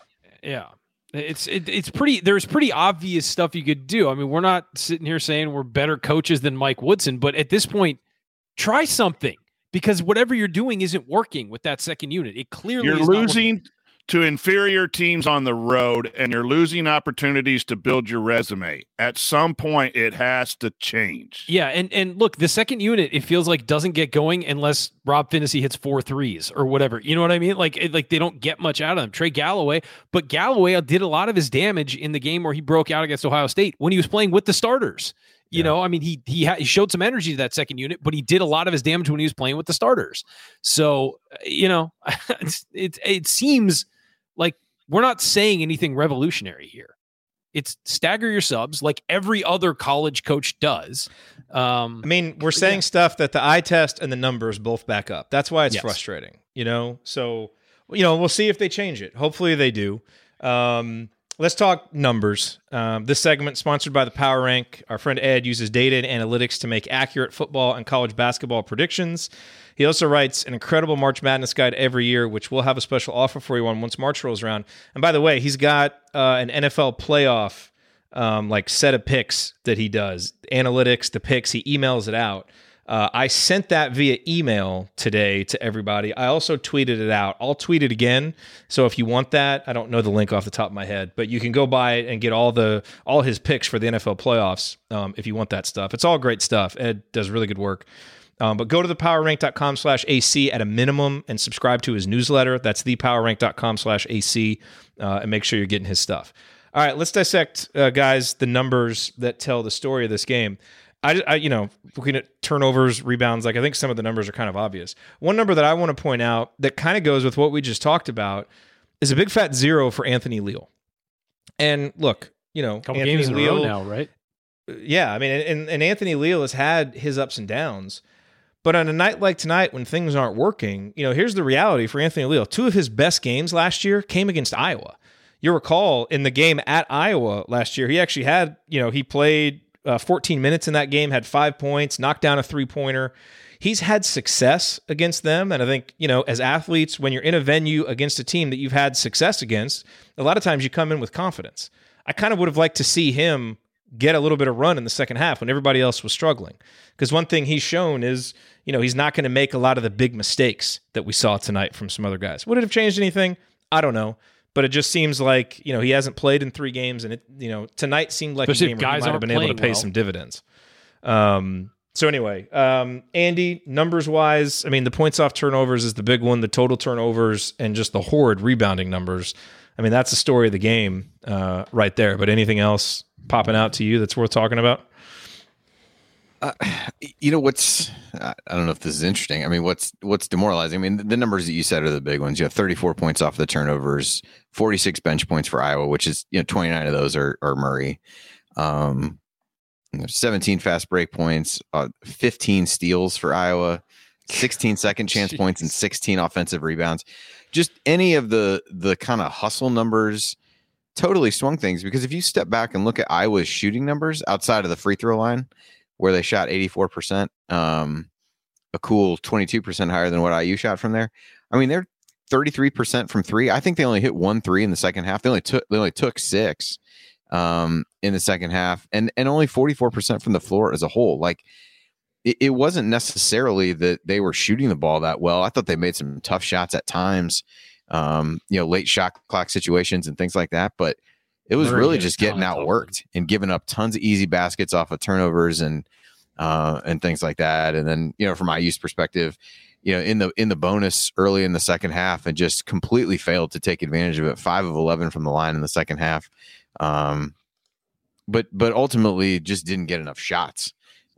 It's pretty. There's pretty obvious stuff you could do. I mean, we're not sitting here saying we're better coaches than Mike Woodson, but at this point, try something, because whatever you're doing isn't working with that second unit. It clearly you're losing to inferior teams on the road, and you're losing opportunities to build your resume. At some point, it has to change. Yeah, and look, the second unit, it feels like doesn't get going unless Rob Finney hits 4 threes or whatever. You know what I mean? Like they don't get much out of them. Trey Galloway, but Galloway did a lot of his damage in the game where he broke out against Ohio State when he was playing with the starters. You know, I mean, he showed some energy to that second unit, but he did a lot of his damage when he was playing with the starters. So, it seems like we're not saying anything revolutionary here. It's stagger your subs like every other college coach does. We're saying stuff that the eye test and the numbers both back up. That's why it's frustrating, So, we'll see if they change it. Hopefully they do. Let's talk numbers. This segment sponsored by the Power Rank. Our friend Ed uses data and analytics to make accurate football and college basketball predictions. He also writes an incredible March Madness guide every year, which we'll have a special offer for you on once March rolls around. And by the way, he's got an NFL playoff like set of picks that he does, analytics, the picks, he emails it out. I sent that via email today to everybody. I also tweeted it out. I'll tweet it again. So if you want that, I don't know the link off the top of my head, but you can go by it and get all his picks for the NFL playoffs if you want that stuff. It's all great stuff. Ed does really good work. But go to thepowerrank.com/AC at a minimum and subscribe to his newsletter. That's thepowerrank.com/AC and make sure you're getting his stuff. All right, let's dissect, guys, the numbers that tell the story of this game. I looking at turnovers, rebounds, like I think some of the numbers are kind of obvious. One number that I want to point out that kind of goes with what we just talked about is a big fat 0 for Anthony Leal. And look, couple Anthony games in Leal, a row now, right? Yeah, I mean, and Anthony Leal has had his ups and downs. But on a night like tonight, when things aren't working, here's the reality for Anthony Leal. 2 of his best games last year came against Iowa. You'll recall in the game at Iowa last year, he actually had, he played 14 minutes in that game, had 5 points, knocked down a 3-pointer. He's had success against them. And I think, as athletes, when you're in a venue against a team that you've had success against, a lot of times you come in with confidence. I kind of would have liked to see him get a little bit of run in the second half when everybody else was struggling. Because one thing he's shown is, he's not going to make a lot of the big mistakes that we saw tonight from some other guys. Would it have changed anything? I don't know. But it just seems like, he hasn't played in 3 games, and tonight seemed like especially a game where he might have been able to pay some dividends. So anyway, Andy, numbers-wise, I mean, the points off turnovers is the big one, the total turnovers, and just the horrid rebounding numbers. I mean, that's the story of the game right there. But anything else popping out to you that's worth talking about? What's I don't know if this is interesting. I mean, what's demoralizing? I mean, the numbers that you said are the big ones. You have 34 points off the turnovers, 46 bench points for Iowa, which is 29 of those are Murray. 17 fast break points, 15 steals for Iowa, 16 second chance points, and 16 offensive rebounds. Just any of the kind of hustle numbers totally swung things, because if you step back and look at Iowa's shooting numbers outside of the free throw line, where they shot 84%, a cool 22% higher than what IU shot from there. I mean, they're 33% from 3. I think they only hit 1 3 in the second half. They only took 6 in the second half, and only 44% from the floor as a whole. Like, it wasn't necessarily that they were shooting the ball that well. I thought they made some tough shots at times, late shot clock situations and things like that, but it was really just getting outworked and giving up tons of easy baskets off of turnovers and things like that. And then, from IU's perspective, in the bonus early in the second half, and just completely failed to take advantage of it. 5 of 11 from the line in the second half. But ultimately just didn't get enough shots.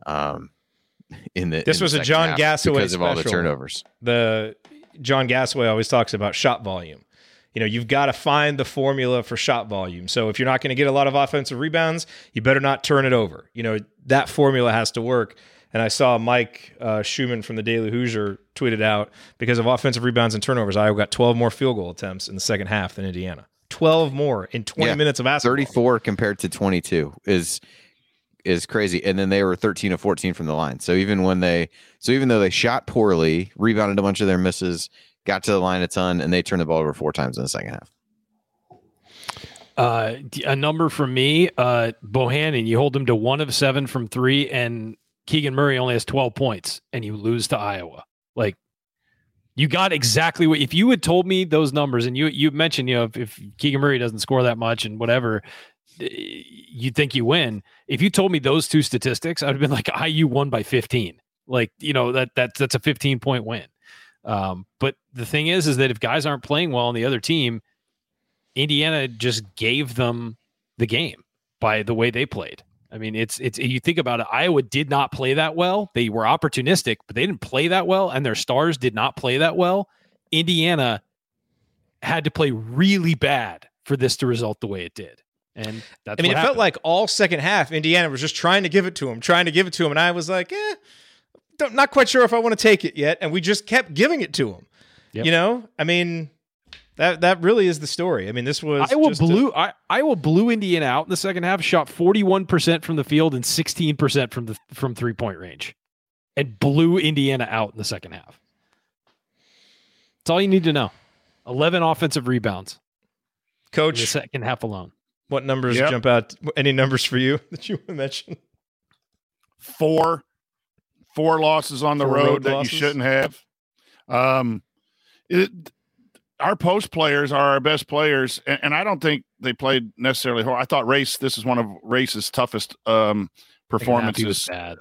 This was a John Gasaway because of special. all the turnovers. The John Gasaway always talks about shot volume. You've got to find the formula for shot volume. So if you're not going to get a lot of offensive rebounds, you better not turn it over. That formula has to work. And I saw Mike Schumann from the Daily Hoosier tweeted out, because of offensive rebounds and turnovers, Iowa got 12 more field goal attempts in the second half than Indiana. 12 more in 20 minutes of basketball. 34 compared to 22 is crazy. And then they were 13 of 14 from the line. So even though they shot poorly, rebounded a bunch of their misses, got to the line a ton, and they turned the ball over 4 times in the second half. A number for me, Bohannon, you hold him to 1 of 7 from 3, and Keegan Murray only has 12 points, and you lose to Iowa. Like, you got exactly what, if you had told me those numbers, and you mentioned, if Keegan Murray doesn't score that much and whatever, you'd think you win. If you told me those 2 statistics, I would have been like, IU won by 15. Like, that's a 15-point win. But the thing is that if guys aren't playing well on the other team, Indiana just gave them the game by the way they played. I mean, it's you think about it, Iowa did not play that well. They were opportunistic, but they didn't play that well, and their stars did not play that well. Indiana had to play really bad for this to result the way it did. And that's it felt like all second half, Indiana was just trying to give it to him. And I was like, not quite sure if I want to take it yet. And we just kept giving it to him. Yep. I mean, that really is the story. I mean, this was Iowa blew Indiana out in the second half, shot 41% from the field and 16% from 3-point range, and blew Indiana out in the second half. That's all you need to know. 11 offensive rebounds. Coach, in the second half alone. What numbers jump out? Any numbers for you that you want to mention? 4 losses on the road that losses? You shouldn't have. Our post players are our best players, and I don't think they played necessarily horrible. I thought this is one of Race's toughest performances. Was bad.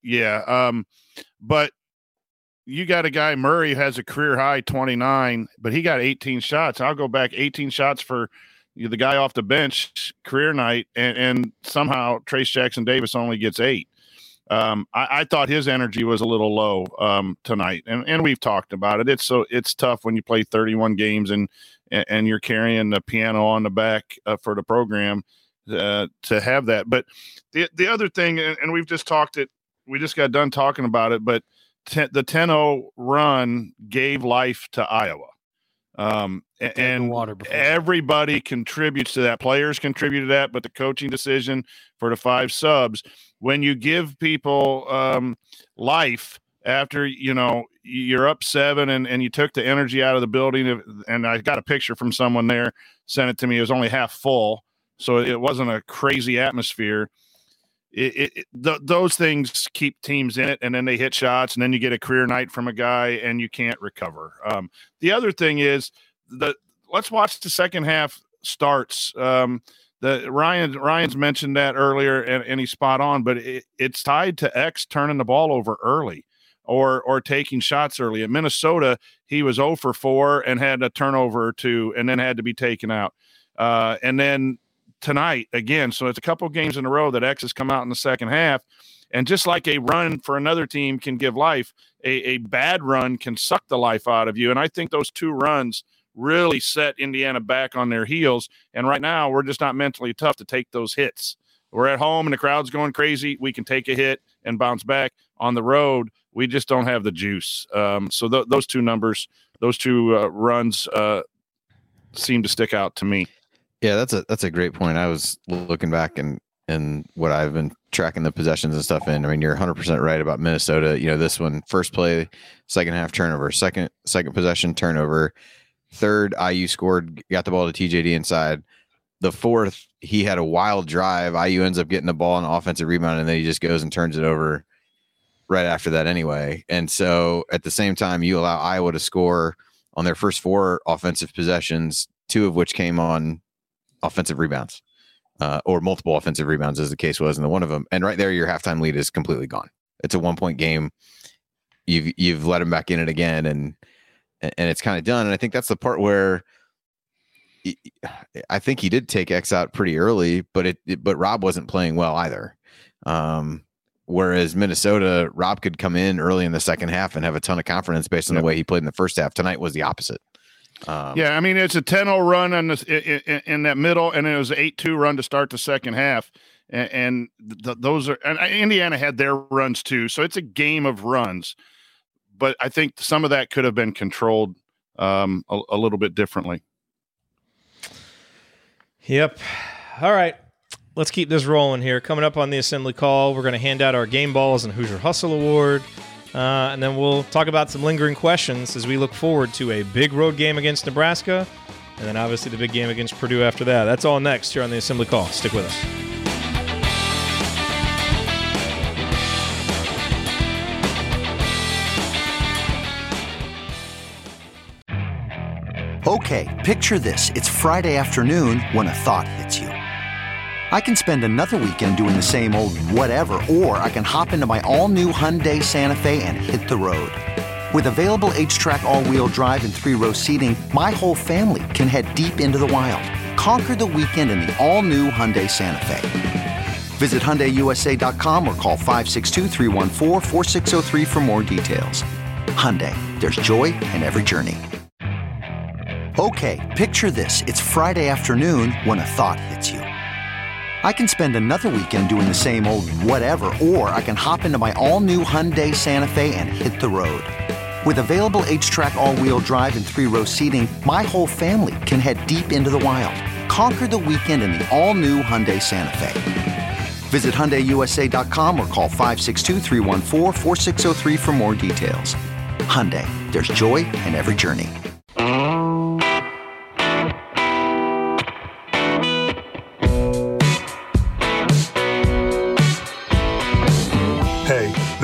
But you got a guy, Murray, has a career high 29, but he got 18 shots. I'll go back 18 shots for the guy off the bench, career night, and somehow Trace Jackson Davis only gets 8. I thought his energy was a little low tonight, and we've talked about it. It's tough when you play 31 games and you're carrying the piano on the back for the program to have that. But the other thing, and we've just talked it, we just got done talking about it, but the 10-0 run gave life to Iowa. And everybody contributes to that. Players contribute to that, but the coaching decision for the 5 subs, when you give people life after, you're up 7 and you took the energy out of the building, and I got a picture from someone there, sent it to me. It was only half full, so it wasn't a crazy atmosphere. Those things keep teams in it, and then they hit shots, and then you get a career night from a guy, and you can't recover. The other thing is let's watch the second half starts. Ryan's mentioned that earlier, and he's spot on, but it's tied to X turning the ball over early or taking shots early. At Minnesota, he was 0 for 4 and had a turnover or 2, and then had to be taken out. And then tonight again, so it's a couple of games in a row that X has come out in the second half, and just like a run for another team can give life, a bad run can suck the life out of you. And I think those 2 runs really set Indiana back on their heels, and right now we're just not mentally tough to take those hits. We're at home and the crowd's going crazy, we can take a hit and bounce back. On the road, we just don't have the juice. So those 2 numbers, those 2 runs seem to stick out to me. Yeah, that's a great point. I was looking back and what I've been tracking the possessions and stuff in. I mean, you're 100% right about Minnesota. This one, first play, second half turnover, second possession turnover, third IU scored, got the ball to TJD inside. The fourth, he had a wild drive. IU ends up getting the ball on an offensive rebound, and then he just goes and turns it over right after that anyway. And so at the same time, you allow Iowa to score on their first 4 offensive possessions, 2 of which came on offensive rebounds, or multiple offensive rebounds as the case was in the one of them. And right there, your halftime lead is completely gone. It's a 1-point game. You've let him back in it again, and it's kind of done. And I think that's the part where I think he did take X out pretty early, but Rob wasn't playing well either. Whereas Minnesota, Rob could come in early in the second half and have a ton of confidence based on the way he played in the first half. Tonight was the opposite. I mean, it's a 10-0 run in that middle, and it was an 8-2 run to start the second half. And those are, and Indiana had their runs too. So it's a game of runs, but I think some of that could have been controlled a little bit differently. Yep. All right. Let's keep this rolling here. Coming up on the Assembly Call, we're going to hand out our Game Balls and Hoosier Hustle Award. And then we'll talk about some lingering questions as we look forward to a big road game against Nebraska, and then obviously the big game against Purdue after that. That's all next here on the Assembly Call. Stick with us. Okay, picture this. It's Friday afternoon when a thought hits you. I can spend another weekend doing the same old whatever, or I can hop into my all-new Hyundai Santa Fe and hit the road. With available H-Track all-wheel drive and 3-row seating, my whole family can head deep into the wild. Conquer the weekend in the all-new Hyundai Santa Fe. Visit HyundaiUSA.com or call 562-314-4603 for more details. Hyundai, there's joy in every journey. Okay, picture this. It's Friday afternoon when a thought hits you. I can spend another weekend doing the same old whatever, or I can hop into my all-new Hyundai Santa Fe and hit the road. With available H-Track all-wheel drive and 3-row seating, my whole family can head deep into the wild. Conquer the weekend in the all-new Hyundai Santa Fe. Visit HyundaiUSA.com or call 562-314-4603 for more details. Hyundai, there's joy in every journey.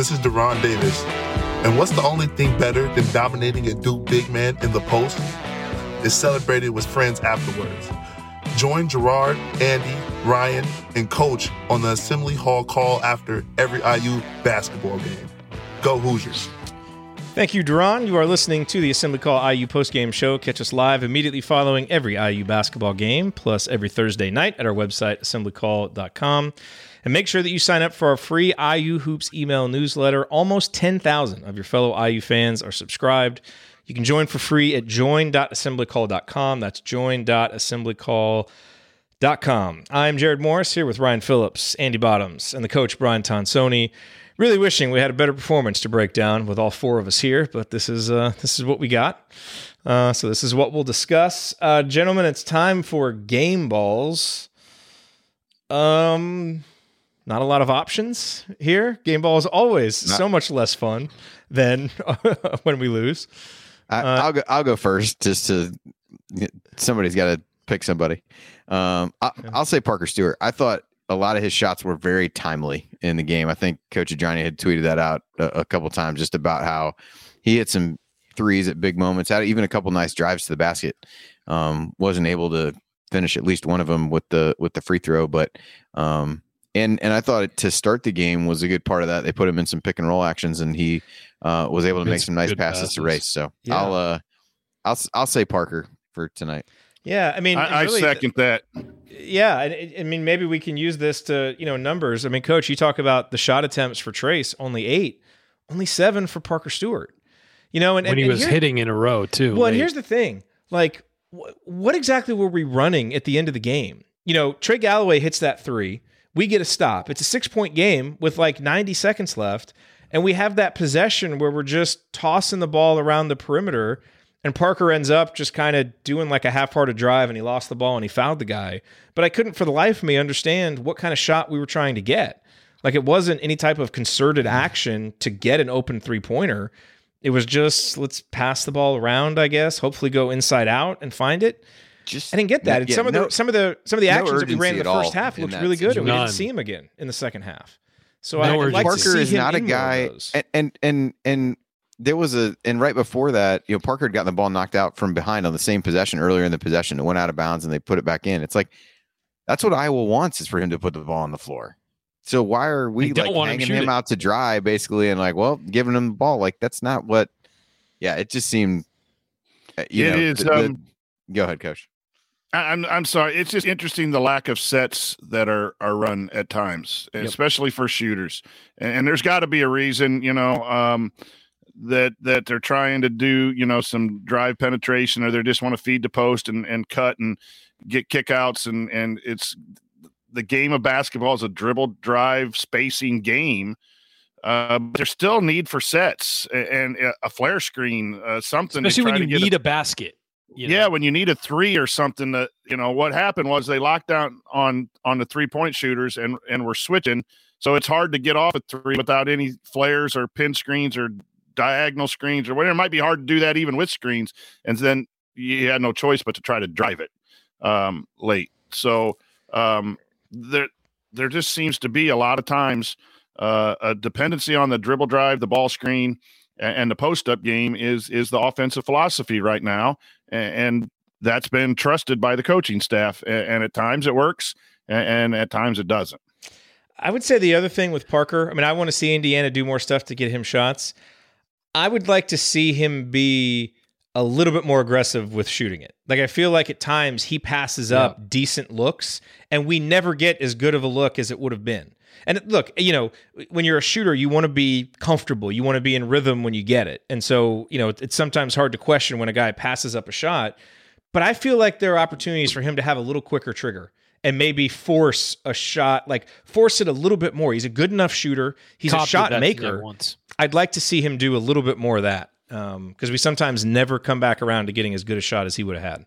This is Deron Davis. And what's the only thing better than dominating a Duke big man in the post? Is celebrated with friends afterwards. Join Gerard, Andy, Ryan, and Coach on the Assembly Hall call after every IU basketball game. Go Hoosiers. Thank you, Deron. You are listening to the Assembly Call IU postgame show. Catch us live immediately following every IU basketball game, plus every Thursday night at our website, assemblycall.com. And make sure that you sign up for our free IU Hoops email newsletter. Almost 10,000 of your fellow IU fans are subscribed. You can join for free at join.assemblycall.com. That's join.assemblycall.com. I'm Jared Morris here with Ryan Phillips, Andy Bottoms, and the coach, Brian Tonsoni. Really wishing we had a better performance to break down with all four of us here, but this is what we got. So this is what we'll discuss. Gentlemen, it's time for game balls. Not a lot of options here. Game ball is always so much less fun than when we lose. I'll go first. Somebody's got to pick somebody. I'll say Parker Stewart. I thought a lot of his shots were very timely in the game. I think Coach Johnny had tweeted that out a couple times, just about how he hit some threes at big moments. Had even a couple nice drives to the basket. Wasn't able to finish at least one of them with the free throw, but. And I thought to start the game was a good part of that. They put him in some pick and roll actions, and he was able to make some nice passes to Race. So yeah. I'll say Parker for tonight. Yeah, I mean, I really second that. Yeah, I mean, maybe we can use this to numbers. I mean, Coach, you talk about the shot attempts for Trace, only 8, only 7 for Parker Stewart. And he was hitting in a row too. Well, and here's the thing: like, what exactly were we running at the end of the game? Trey Galloway hits that 3. We get a stop. It's a 6-point game with like 90 seconds left, and we have that possession where we're just tossing the ball around the perimeter, and Parker ends up just kind of doing like a half-hearted drive, and he lost the ball and he fouled the guy. But I couldn't for the life of me understand what kind of shot we were trying to get. Like, it wasn't any type of concerted action to get an open three-pointer. It was just, let's pass the ball around, I guess, hopefully go inside out and find it. I didn't get that. Some of the actions that we ran in the first half looked really good, and we didn't see him again in the second half. So I'd like to see him is not a guy, and there was and right before that, Parker had gotten the ball knocked out from behind on the same possession earlier in the possession. It went out of bounds, and they put it back in. It's like that's what Iowa wants, is for him to put the ball on the floor. So why are we like hanging him out to dry, basically, and like, well, giving him the ball? Like, that's not what. Yeah, it just seemed. Go ahead, Coach. I'm sorry. It's just interesting, the lack of sets that are run at times, especially for shooters. And there's got to be a reason, that they're trying to do, some drive penetration, or they just want to feed the post and cut and get kickouts. And it's the game of basketball is a dribble, drive, spacing game. There's still need for sets and a flare screen, something. Especially when you need a basket. Yeah, when you need a 3 or something, that what happened was they locked down on the 3-point shooters and were switching, so it's hard to get off a 3 without any flares or pin screens or diagonal screens or whatever. It might be hard to do that even with screens, and then you had no choice but to try to drive it late. So there just seems to be a lot of times a dependency on the dribble drive, the ball screen, and the post-up game is the offensive philosophy right now, and that's been trusted by the coaching staff. And at times it works, and at times it doesn't. I would say the other thing with Parker, I mean, I want to see Indiana do more stuff to get him shots. I would like to see him be a little bit more aggressive with shooting it. Like, I feel like at times he passes up decent looks, and we never get as good of a look as it would have been. And look, when you're a shooter, you want to be comfortable. You want to be in rhythm when you get it. And so, it's sometimes hard to question when a guy passes up a shot. But I feel like there are opportunities for him to have a little quicker trigger and maybe force a shot, like force it a little bit more. He's a good enough shooter. He's a shot maker. I'd like to see him do a little bit more of that, because we sometimes never come back around to getting as good a shot as he would have had.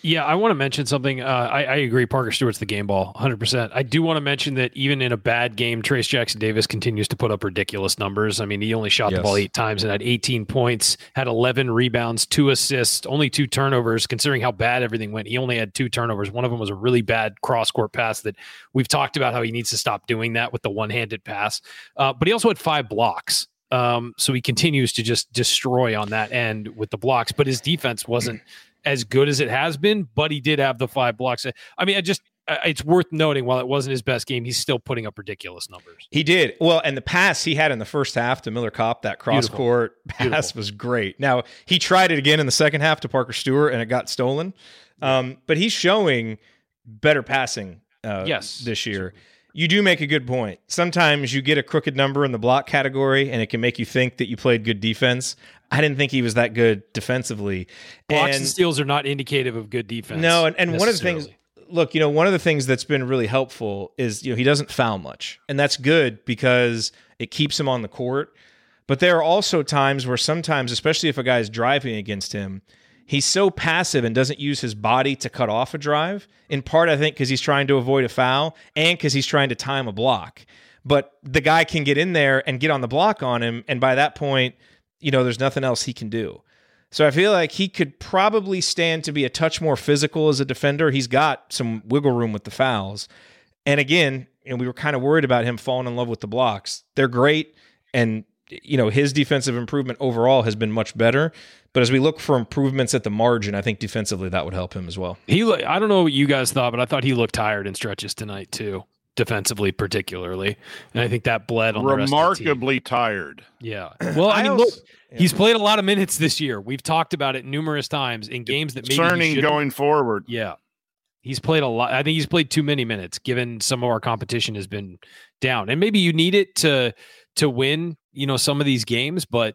Yeah, I want to mention something. I agree. Parker Stewart's the game ball, 100%. I do want to mention that even in a bad game, Trace Jackson-Davis continues to put up ridiculous numbers. I mean, he only shot the ball 8 times and had 18 points, had 11 rebounds, 2 assists, only 2 turnovers, considering how bad everything went. He only had 2 turnovers. One of them was a really bad cross-court pass that we've talked about how he needs to stop doing that with the one-handed pass. But he also had 5 blocks. So he continues to just destroy on that end with the blocks, but his defense wasn't as good as it has been, but he did have the 5 blocks. I mean, it's worth noting, while it wasn't his best game, he's still putting up ridiculous numbers. He did. Well, and the pass he had in the first half to Miller Kopp, that cross-court pass was great. Now, he tried it again in the second half to Parker Stewart, and it got stolen. But he's showing better passing this year. You do make a good point. Sometimes you get a crooked number in the block category, and it can make you think that you played good defense. I didn't think he was that good defensively. Blocks and steals are not indicative of good defense. No, and one of the things, look, one of the things that's been really helpful is, he doesn't foul much. And that's good because it keeps him on the court. But there are also times where sometimes, especially if a guy's driving against him, he's so passive and doesn't use his body to cut off a drive. In part, I think, because he's trying to avoid a foul and because he's trying to time a block. But the guy can get in there and get on the block on him. And by that point, there's nothing else he can do. So I feel like he could probably stand to be a touch more physical as a defender. He's got some wiggle room with the fouls. And again, we were kind of worried about him falling in love with the blocks. They're great. And, his defensive improvement overall has been much better. But as we look for improvements at the margin, I think defensively that would help him as well. I don't know what you guys thought, but I thought he looked tired in stretches tonight too. Defensively, particularly, and I think that bled on remarkably tired. Yeah. Well, I mean, look, he's played a lot of minutes this year. We've talked about it numerous times in games that maybe concerning going forward. Yeah, he's played a lot. I think he's played too many minutes, given some of our competition has been down, and maybe you need it to win. Some of these games, but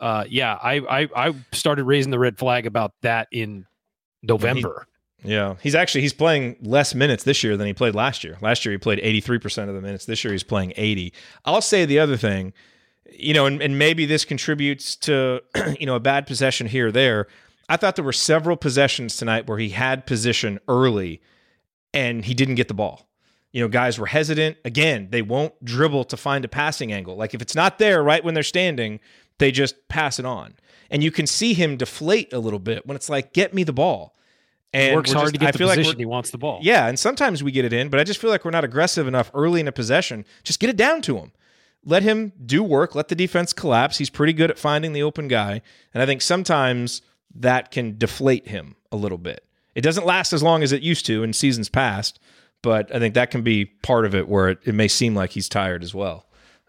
I started raising the red flag about that in November. He's playing less minutes this year than he played last year. Last year he played 83% of the minutes. This year he's playing 80. I'll say the other thing, and maybe this contributes to, a bad possession here or there. I thought there were several possessions tonight where he had position early and he didn't get the ball. Guys were hesitant. Again, they won't dribble to find a passing angle. Like if it's not there right when they're standing, they just pass it on. And you can see him deflate a little bit when it's like, get me the ball. And he works hard to get the position. He wants the ball. Yeah, and sometimes we get it in, but I just feel like we're not aggressive enough early in a possession. Just get it down to him. Let him do work. Let the defense collapse. He's pretty good at finding the open guy. And I think sometimes that can deflate him a little bit. It doesn't last as long as it used to in seasons past, but I think that can be part of it where it may seem like he's tired as well.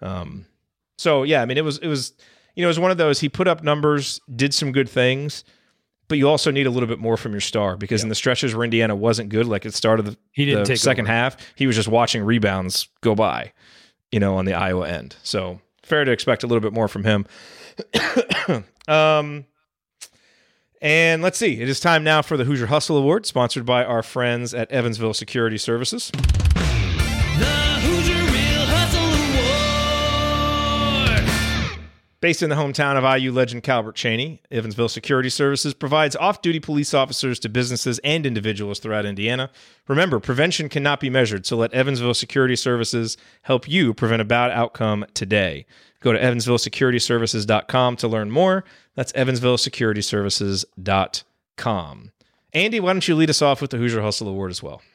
So, yeah, I mean, it was one of those, he put up numbers, did some good things, but you also need a little bit more from your star because in the stretches where Indiana wasn't good, like at the start of the second half, he was just watching rebounds go by, on the Iowa end. So fair to expect a little bit more from him. And let's see. It is time now for the Hoosier Hustle Award, sponsored by our friends at Evansville Security Services. Based in the hometown of IU legend Calbert Cheaney, Evansville Security Services provides off-duty police officers to businesses and individuals throughout Indiana. Remember, prevention cannot be measured, so let Evansville Security Services help you prevent a bad outcome today. Go to evansvillesecurityservices.com to learn more. That's evansvillesecurityservices.com. Andy, why don't you lead us off with the Hoosier Hustle Award as well?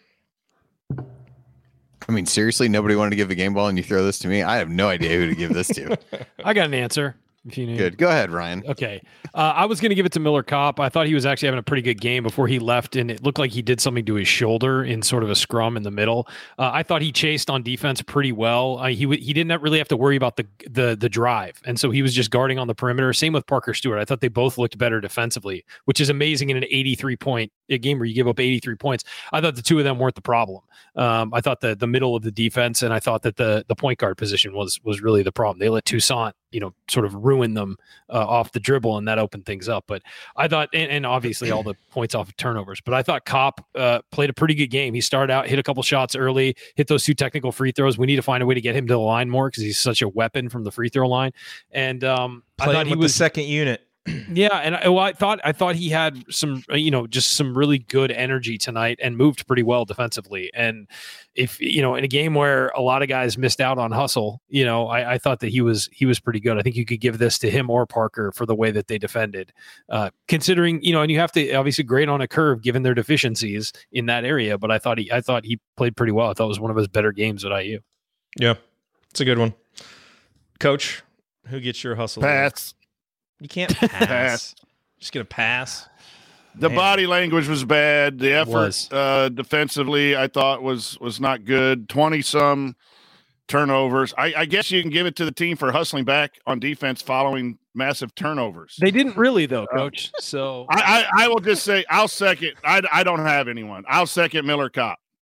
I mean, seriously, nobody wanted to give the game ball and you throw this to me? I have no idea who to give this to. I got an answer. If you need. Good. Go ahead, Ryan. Okay. I was going to give it to Miller Kopp. I thought he was actually having a pretty good game before he left, and it looked like he did something to his shoulder in sort of a scrum in the middle. I thought he chased on defense pretty well. He didn't really have to worry about the drive, and so he was just guarding on the perimeter. Same with Parker Stewart. I thought they both looked better defensively, which is amazing in an 83-point game where you give up 83 points. I thought the two of them weren't the problem. I thought the middle of the defense, and I thought that the point guard position was really the problem. They let Toussaint, sort of ruin them off the dribble, and that opened things up. But I thought, and obviously all the points off of turnovers, but I thought Kopp played a pretty good game. He started out, hit a couple shots early, hit those 2 technical free throws. We need to find a way to get him to the line more because he's such a weapon from the free throw line. And I thought he was the second unit. Yeah, and I thought he had some, just some really good energy tonight and moved pretty well defensively. And if in a game where a lot of guys missed out on hustle, I thought that he was pretty good. I think you could give this to him or Parker for the way that they defended, considering and you have to obviously grade on a curve given their deficiencies in that area. But I thought he played pretty well. I thought it was one of his better games at IU. Yeah, it's a good one. Coach, who gets your hustle? Pass. You can't pass. Just gonna pass. The Man. body language was bad. The effort defensively, I thought was not good. 20-some turnovers. I guess you can give it to the team for hustling back on defense following massive turnovers. They didn't really, though, Coach. So I will just say I'll second. I don't have anyone. I'll second Miller Kopp.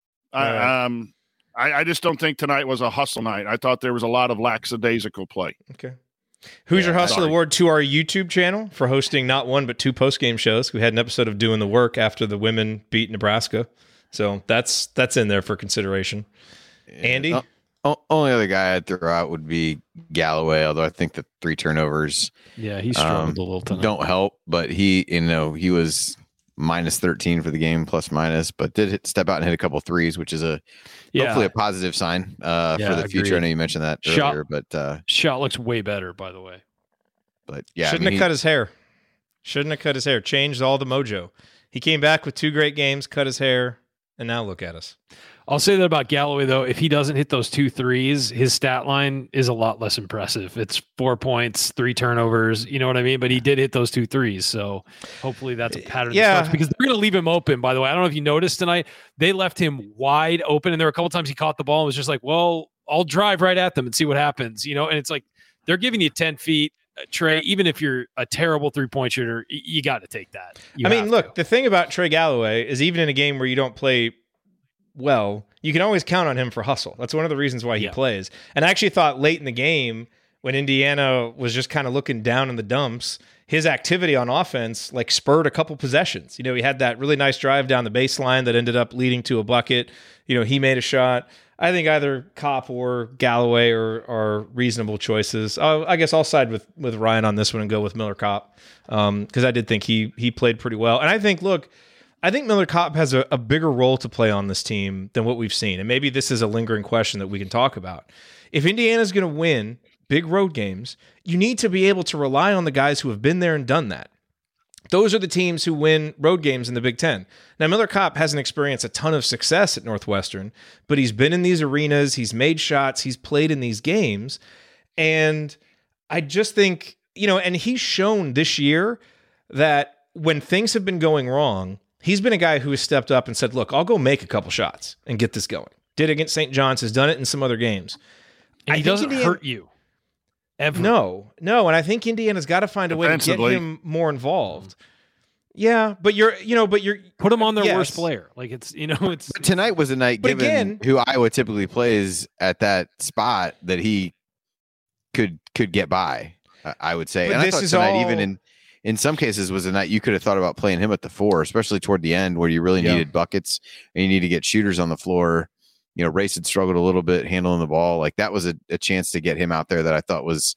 I just don't think tonight was a hustle night. I thought there was a lot of lackadaisical play. Okay. Hoosier Hustle Award to our YouTube channel for hosting not one but two post-game shows. We had an episode of Doing the Work after the women beat Nebraska. So that's in there for consideration. Andy? Only other guy I'd throw out would be Galloway, although I think the 3 turnovers he struggled a little tonight. Don't help, but he was minus 13 for the game, plus minus, but did step out and hit a couple threes, which is hopefully a positive sign for the future. Agreed. I know you mentioned that earlier, but shot looks way better, by the way. But yeah, Shouldn't have cut his hair. Changed all the mojo. He came back with 2 great games, cut his hair, and now look at us. I'll say that about Galloway, though. If he doesn't hit those 2 threes, his stat line is a lot less impressive. It's 4 points, 3 turnovers. You know what I mean? But he did hit those 2 threes. So hopefully that's a pattern. Yeah. Because they're going to leave him open, by the way. I don't know if you noticed tonight. They left him wide open. And there were a couple times he caught the ball and was just like, well, I'll drive right at them and see what happens. And it's like they're giving you 10 feet. Trey, even if you're a terrible 3-point shooter, you got to take that. The thing about Trey Galloway is even in a game where you don't play well, you can always count on him for hustle. That's one of the reasons why he plays. And I actually thought late in the game when Indiana was just kind of looking down in the dumps, his activity on offense spurred a couple possessions. He had that really nice drive down the baseline that ended up leading to a bucket. He made a shot. I think either Kopp or Galloway are reasonable choices. I guess I'll side with Ryan on this one and go with Miller Kopp because I did think he played pretty well. And I think Miller Kopp has a bigger role to play on this team than what we've seen. And maybe this is a lingering question that we can talk about. If Indiana's going to win big road games, you need to be able to rely on the guys who have been there and done that. Those are the teams who win road games in the Big Ten. Now, Miller Kopp hasn't experienced a ton of success at Northwestern, but he's been in these arenas, he's made shots, he's played in these games. And I just think, and he's shown this year that when things have been going wrong, he's been a guy who has stepped up and said, look, I'll go make a couple shots and get this going. Did it against St. John's, has done it in some other games. And he doesn't hurt you. Ever. No. And I think Indiana's got to find a way to get him more involved. Yeah, but you're put him on their worst player. It's. But tonight was a night given who Iowa typically plays at that spot that he could get by. I would say, and I thought tonight even in some cases was a night you could have thought about playing him at the 4, especially toward the end where you really needed buckets and you need to get shooters on the floor. Race had struggled a little bit handling the ball. That was a chance to get him out there that I thought was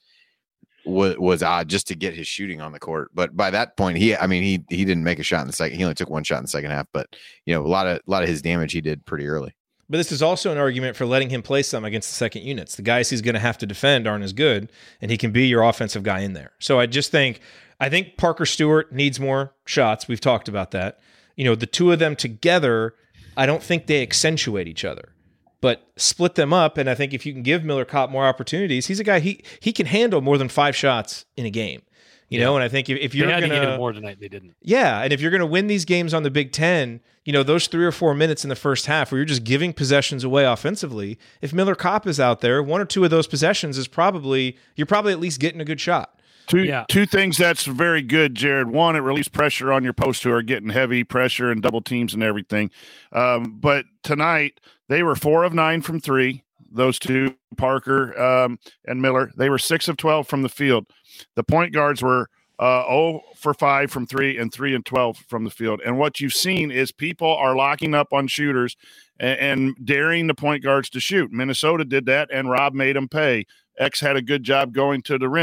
odd just to get his shooting on the court. But by that point, he didn't make a shot in the second. He only took 1 shot in the second half. But a lot of his damage he did pretty early. But this is also an argument for letting him play some against the second units. The guys he's going to have to defend aren't as good, and he can be your offensive guy in there. So I think Parker Stewart needs more shots. We've talked about that. The 2 of them together, I don't think they accentuate each other. But split them up, and I think if you can give Miller Kopp more opportunities, he's a guy he can handle more than 5 shots in a game. And I think if you're going to get him more tonight, they didn't. Yeah, and if you're going to win these games on the Big Ten, those 3 or 4 minutes in the first half where you're just giving possessions away offensively, if Miller Kopp is out there, 1 or 2 of those possessions you're probably at least getting a good shot. Two things that's very good, Jared. One, it relieves pressure on your posts who are getting heavy pressure and double teams and everything. But tonight, they were 4 of 9 from 3, those 2, Parker and Miller. They were 6 of 12 from the field. The point guards were 0 for 5 from 3 and 3 and 12 from the field. And what you've seen is people are locking up on shooters and daring the point guards to shoot. Minnesota did that, and Rob made them pay. X had a good job going to the rim.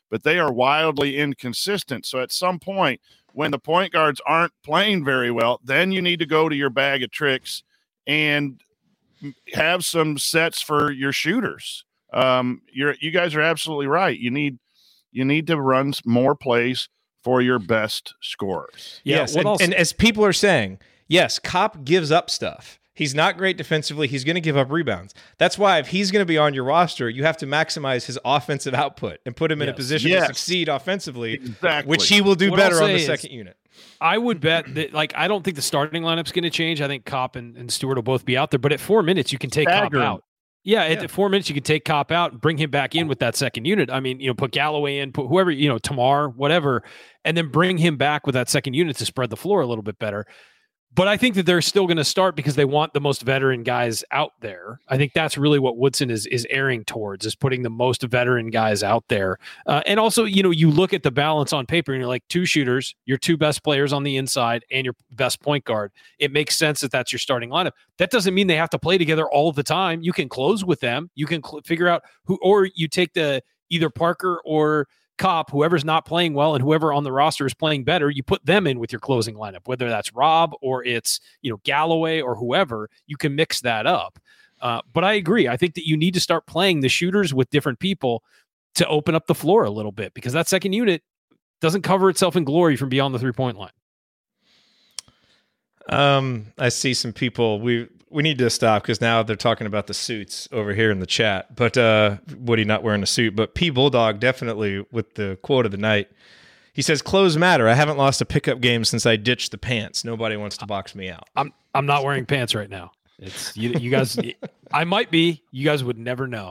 but they are wildly inconsistent. So at some point, when the point guards aren't playing very well, then you need to go to your bag of tricks and have some sets for your shooters. You guys are absolutely right. You need to run more plays for your best scorers. Yes, and as people are saying, yes, Kopp gives up stuff. He's not great defensively. He's going to give up rebounds. That's why if he's going to be on your roster, you have to maximize his offensive output and put him in a position to succeed offensively, which he will do better on the second unit. I would bet that, I don't think the starting lineup's going to change. I think Kopp and Stewart will both be out there. But at 4 minutes, you can take Kopp out. At 4 minutes, you can take Kopp out and bring him back in with that second unit. I mean, put Galloway in, put whoever, Tamar, whatever, and then bring him back with that second unit to spread the floor a little bit better. But I think that they're still going to start because they want the most veteran guys out there. I think that's really what Woodson is erring towards, is putting the most veteran guys out there. And also, you look at the balance on paper and you're like, 2 shooters, your 2 best players on the inside, and your best point guard. It makes sense that that's your starting lineup. That doesn't mean they have to play together all the time. You can close with them. You can figure out who, or you take either Parker or Kopp, whoever's not playing well and whoever on the roster is playing better, you put them in with your closing lineup, whether that's Rob or it's, Galloway or whoever. You can mix that up. But I agree. I think that you need to start playing the shooters with different people to open up the floor a little bit, because that second unit doesn't cover itself in glory from beyond the 3-point line. I see some people, we need to stop because now they're talking about the suits over here in the chat, but Woody not wearing a suit, but P Bulldog definitely with the quote of the night. He says, "Clothes matter. I haven't lost a pickup game since I ditched the pants. Nobody wants to box me out." I'm not wearing pants right now. It's you guys. I might be. You guys would never know.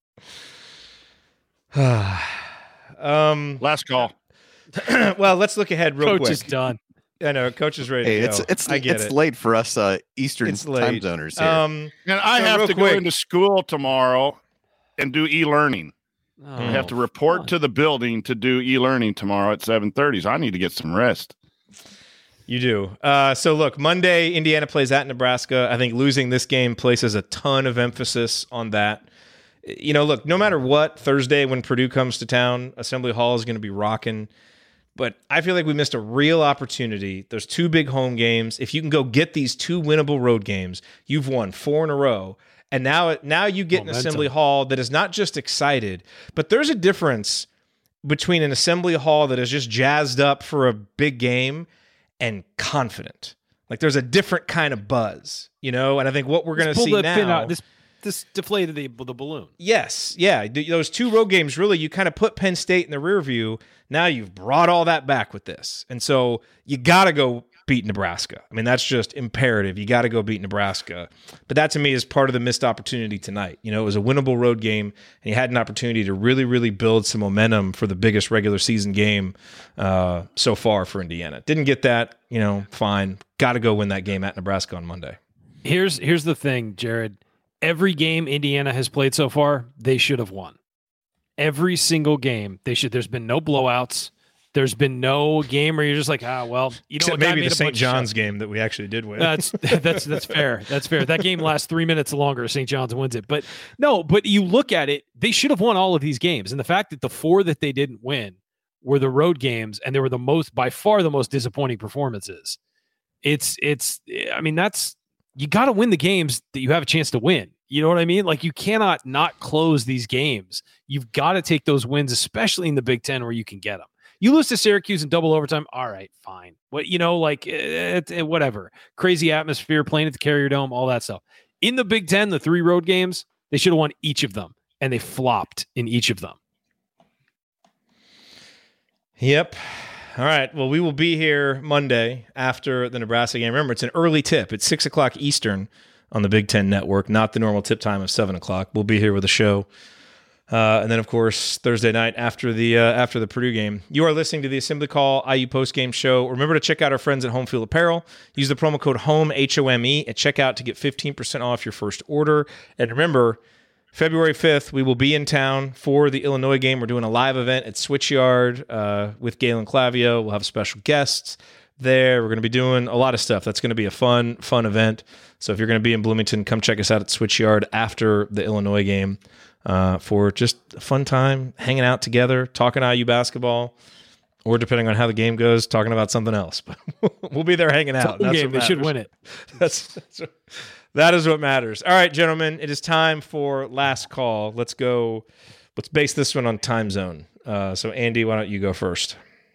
Last call. Well, let's look ahead real quick. Coach is done. I know, Coach is ready to go. It's late for us Eastern time zoners here. And I have to go into school tomorrow and do e-learning. I have to report to the building to do e-learning tomorrow at 7:30. So I need to get some rest. You do. So look, Monday, Indiana plays at Nebraska. I think losing this game places a ton of emphasis on that. Look, no matter what, Thursday when Purdue comes to town, Assembly Hall is going to be rocking. But I feel like we missed a real opportunity. There's 2 big home games. If you can go get these 2 winnable road games, you've won 4 in a row. And now you get an Assembly Hall that is not just excited, but there's a difference between an Assembly Hall that is just jazzed up for a big game and confident. Like there's a different kind of buzz, And I think what we're going to see now. This deflated the balloon. Yes. Yeah. Those 2 road games, really, you kind of put Penn State in the rear view. Now you've brought all that back with this. And so you got to go beat Nebraska. I mean, that's just imperative. You got to go beat Nebraska. But that to me is part of the missed opportunity tonight. It was a winnable road game, and you had an opportunity to really, really build some momentum for the biggest regular season game so far for Indiana. Didn't get that, fine. Got to go win that game at Nebraska on Monday. Here's the thing, Jared. Every game Indiana has played so far, they should have won. Every single game, they should. There's been no blowouts. There's been no game where you're just like, except maybe the St. John's game that we actually did win. That's fair. That's fair. That game lasts 3 minutes longer. St. John's wins it, but you look at it, they should have won all of these games. And the fact that the 4 that they didn't win were the road games, and they were by far the most disappointing performances. You got to win the games that you have a chance to win. You know what I mean? Like, you cannot not close these games. You've got to take those wins, especially in the Big Ten where you can get them. You lose to Syracuse in double overtime. All right, fine. Whatever. Crazy atmosphere, playing at the Carrier Dome, all that stuff. In the Big Ten, the 3 road games, they should have won each of them, and they flopped in each of them. Yep. All right. Well, we will be here Monday after the Nebraska game. Remember, it's an early tip. It's 6 o'clock Eastern on the Big Ten Network, not the normal tip time of 7 o'clock. We'll be here with a show. And then, of course, Thursday night after the Purdue game. You are listening to the Assembly Call IU postgame show. Remember to check out our friends at Home Field Apparel. Use the promo code HOME, HOME, at checkout to get 15% off your first order. And remember, February 5th, we will be in town for the Illinois game. We're doing a live event at Switchyard with Galen Clavio. We'll have special guests there. We're going to be doing a lot of stuff. That's going to be a fun event. So if you're going to be in Bloomington, come check us out at Switchyard after the Illinois game. for just a fun time, hanging out together, talking IU basketball, or depending on how the game goes, talking about something else. But we'll be there hanging out. That's game. They should win it. That is what matters. All right, gentlemen, it is time for last call. Let's go. Let's base this one on time zone. So, Andy, why don't you go first?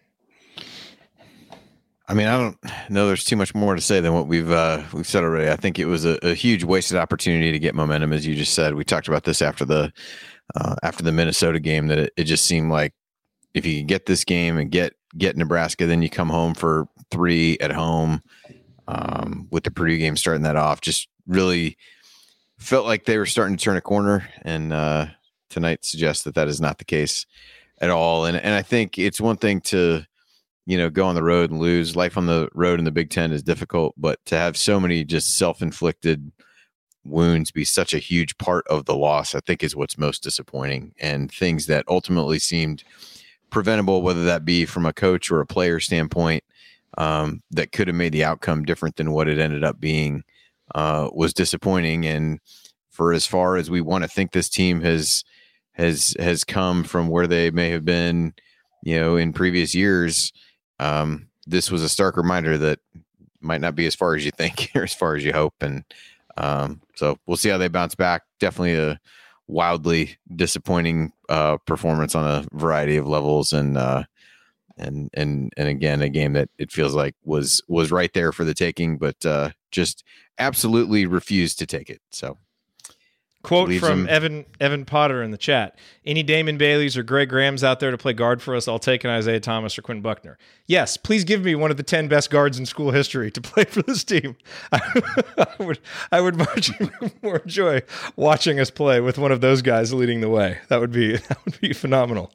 I mean, I don't know there's too much more to say than what we've said already. I think it was a huge wasted opportunity to get momentum, as you just said. We talked about this after the Minnesota game, that it just seemed like if you can get this game and get Nebraska, then you come home for 3 at home, with the Purdue game starting that off. Just really felt like they were starting to turn a corner, and tonight suggests that is not the case at all. And I think it's one thing to, go on the road and lose. Life on the road in the Big Ten is difficult, but to have so many just self-inflicted wounds be such a huge part of the loss, I think is what's most disappointing, and things that ultimately seemed preventable, whether that be from a coach or a player standpoint, that could have made the outcome different than what it ended up being, was disappointing. And for as far as we want to think this team has come from where they may have been, in previous years, this was a stark reminder that might not be as far as you think or as far as you hope. And so we'll see how they bounce back. Definitely a wildly disappointing performance on a variety of levels, and again, a game that it feels like was right there for the taking, but just absolutely refused to take it. So, quote from Evan Potter in the chat: any Damon Baileys or Greg Grahams out there to play guard for us, I'll take an Isaiah Thomas or Quinn Buckner. Yes, please give me one of the 10 best guards in school history to play for this team. I would much more enjoy watching us play with one of those guys leading the way. That would be phenomenal.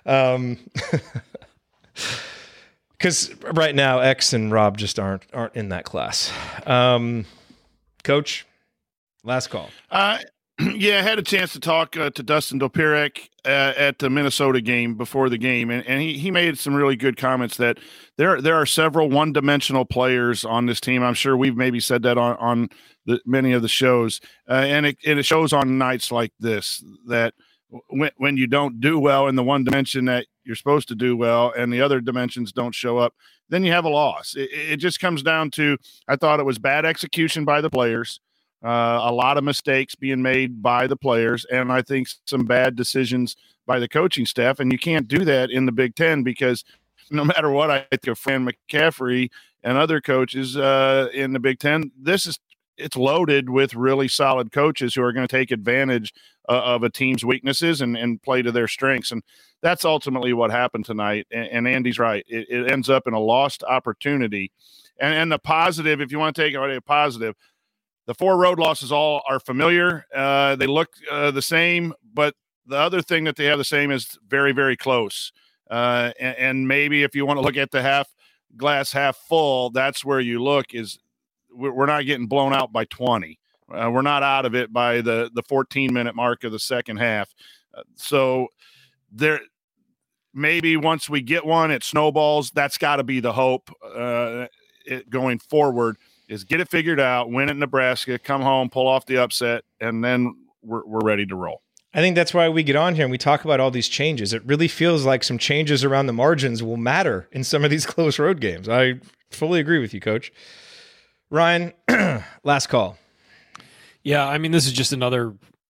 Because right now, X and Rob just aren't in that class. Coach, last call. Yeah, I had a chance to talk to Dustin Dopirak at the Minnesota game before the game, and he made some really good comments that there are several one-dimensional players on this team. I'm sure we've maybe said that on many of the shows, and it shows on nights like this that when you don't do well in the one dimension that you're supposed to do well and the other dimensions don't show up, then you have a loss. It just comes down to, I thought it was bad execution by the players. A lot of mistakes being made by the players, and I think some bad decisions by the coaching staff. And you can't do that in the Big Ten, because no matter what I think of Fran McCaffrey and other coaches in the Big Ten, it's loaded with really solid coaches who are going to take advantage of a team's weaknesses and play to their strengths. And that's ultimately what happened tonight. And Andy's right. It ends up in a lost opportunity. And the positive, if you want to take a positive, the 4 road losses all are familiar. They look the same, but the other thing that they have the same is very, very close. And maybe if you want to look at the glass half full, that's where you look, is we're not getting blown out by 20. We're not out of it by the 14-minute mark of the second half. So there, maybe once we get one, it snowballs. That's got to be the hope going forward. Is get it figured out, win at Nebraska, come home, pull off the upset, and then we're ready to roll. I think that's why we get on here and we talk about all these changes. It really feels like some changes around the margins will matter in some of these close road games. I fully agree with you, Coach. Ryan, last call. Yeah, I mean, this is just another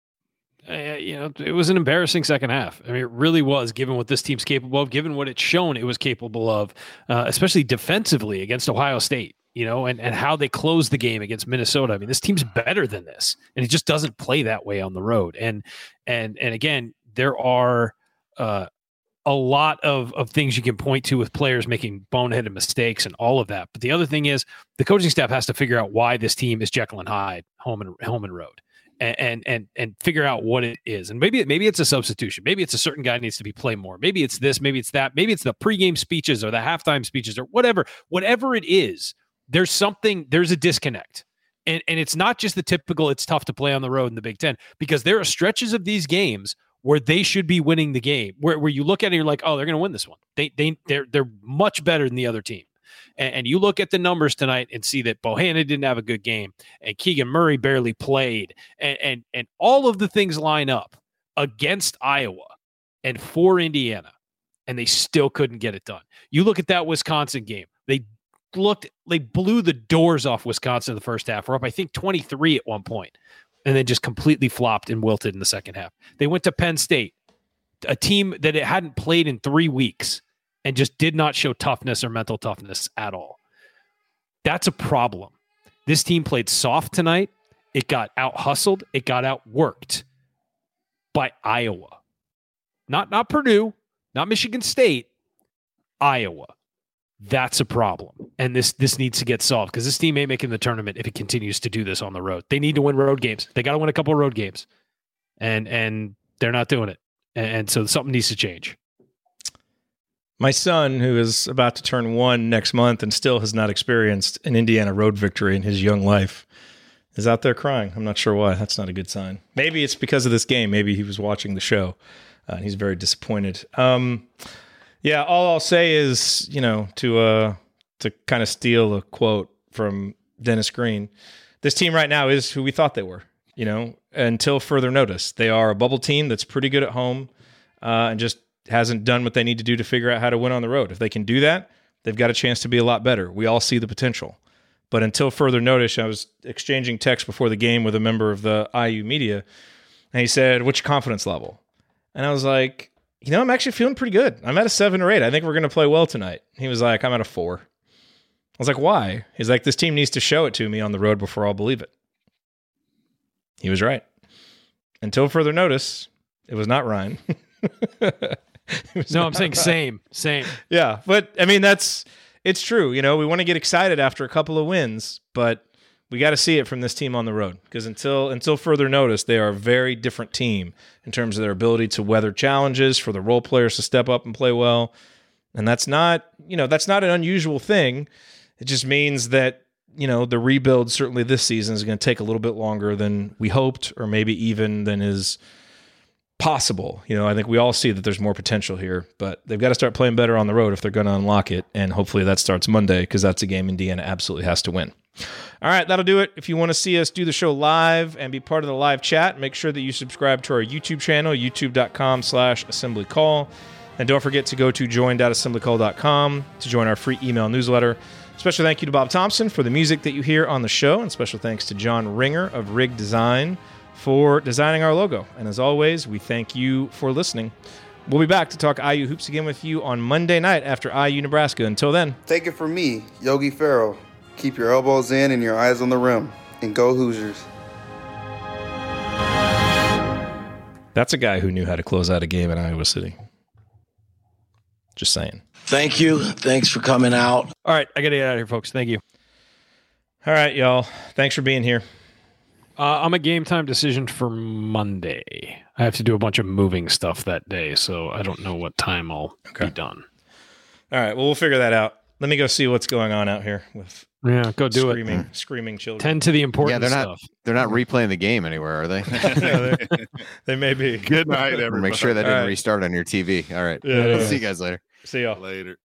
it was an embarrassing second half. I mean, it really was, given what this team's capable of, given what it's shown it was capable of, especially defensively against Ohio State. And how they closed the game against Minnesota. I mean, this team's better than this, and it just doesn't play that way on the road. And again, there are a lot of things you can point to with players making boneheaded mistakes and all of that. But the other thing is the coaching staff has to figure out why this team is Jekyll and Hyde home and road, and figure out what it is. And maybe it's a substitution. Maybe it's a certain guy needs to be played more. Maybe it's this. Maybe it's that. Maybe it's the pregame speeches or the halftime speeches or whatever it is. There's a disconnect. And it's not just the typical, it's tough to play on the road in the Big Ten, because there are stretches of these games where they should be winning the game, where you look at it and you're like, oh, they're going to win this one. They're much better than the other team. And you look at the numbers tonight and see that Bohanna didn't have a good game and Keegan Murray barely played, and all of the things line up against Iowa and for Indiana, and they still couldn't get it done. You look at that Wisconsin game. They blew the doors off Wisconsin in the first half. We're up, I think, 23 at one point, and then just completely flopped and wilted in the second half. They went to Penn State, a team that it hadn't played in 3 weeks, and just did not show toughness or mental toughness at all. That's a problem. This team played soft tonight. It got out-hustled. It got out-worked by Iowa. Not Purdue, not Michigan State, Iowa. That's a problem. And this needs to get solved because this team ain't making the tournament if it continues to do this on the road. They need to win road games. They got to win a couple of road games. And they're not doing it. And so something needs to change. My son, who is about to turn 1 next month and still has not experienced an Indiana road victory in his young life, is out there crying. I'm not sure why. That's not a good sign. Maybe it's because of this game. Maybe he was watching the show. And he's very disappointed. Yeah, all I'll say is, to kind of steal a quote from Dennis Green, this team right now is who we thought they were, until further notice. They are a bubble team that's pretty good at home and just hasn't done what they need to do to figure out how to win on the road. If they can do that, they've got a chance to be a lot better. We all see the potential. But until further notice, I was exchanging text before the game with a member of the IU media, and he said, "What's your confidence level?" And I was like, I'm actually feeling pretty good. I'm at a 7 or 8. I think we're going to play well tonight. He was like, I'm at a 4. I was like, why? He's like, this team needs to show it to me on the road before I'll believe it. He was right. Until further notice, it was not Ryan. I'm saying same. Yeah, but I mean, it's true. We want to get excited after a couple of wins, but we got to see it from this team on the road because until further notice, they are a very different team in terms of their ability to weather challenges, for the role players to step up and play well. And that's not an unusual thing. It just means that, the rebuild certainly this season is going to take a little bit longer than we hoped, or maybe even than is possible. I think we all see that there's more potential here, but they've got to start playing better on the road if they're going to unlock it. And hopefully that starts Monday because that's a game Indiana absolutely has to win. All right, that'll do it. If you want to see us do the show live and be part of the live chat, make sure that you subscribe to our YouTube channel, youtube.com/assemblycall. And don't forget to go to join.assemblycall.com to join our free email newsletter. Special thank you to Bob Thompson for the music that you hear on the show, and special thanks to John Ringer of Rig Design for designing our logo. And as always, we thank you for listening. We'll be back to talk IU hoops again with you on Monday night after IU Nebraska. Until then, take it from me, Yogi Ferrell. Keep your elbows in and your eyes on the rim. And go Hoosiers. That's a guy who knew how to close out a game in Iowa City. Just saying. Thank you. Thanks for coming out. All right, I got to get out of here, folks. Thank you. All right, y'all. Thanks for being here. I'm a game time decision for Monday. I have to do a bunch of moving stuff that day, so I don't know what time I'll be done. All right, well, we'll figure that out. Let me go see what's going on out here with go do screaming children. Tend to the important stuff. They're not replaying the game anywhere, are they? No, they may be. Good night, everybody. Make sure that didn't restart on your TV. All right. Yeah. See you guys later. See y'all later.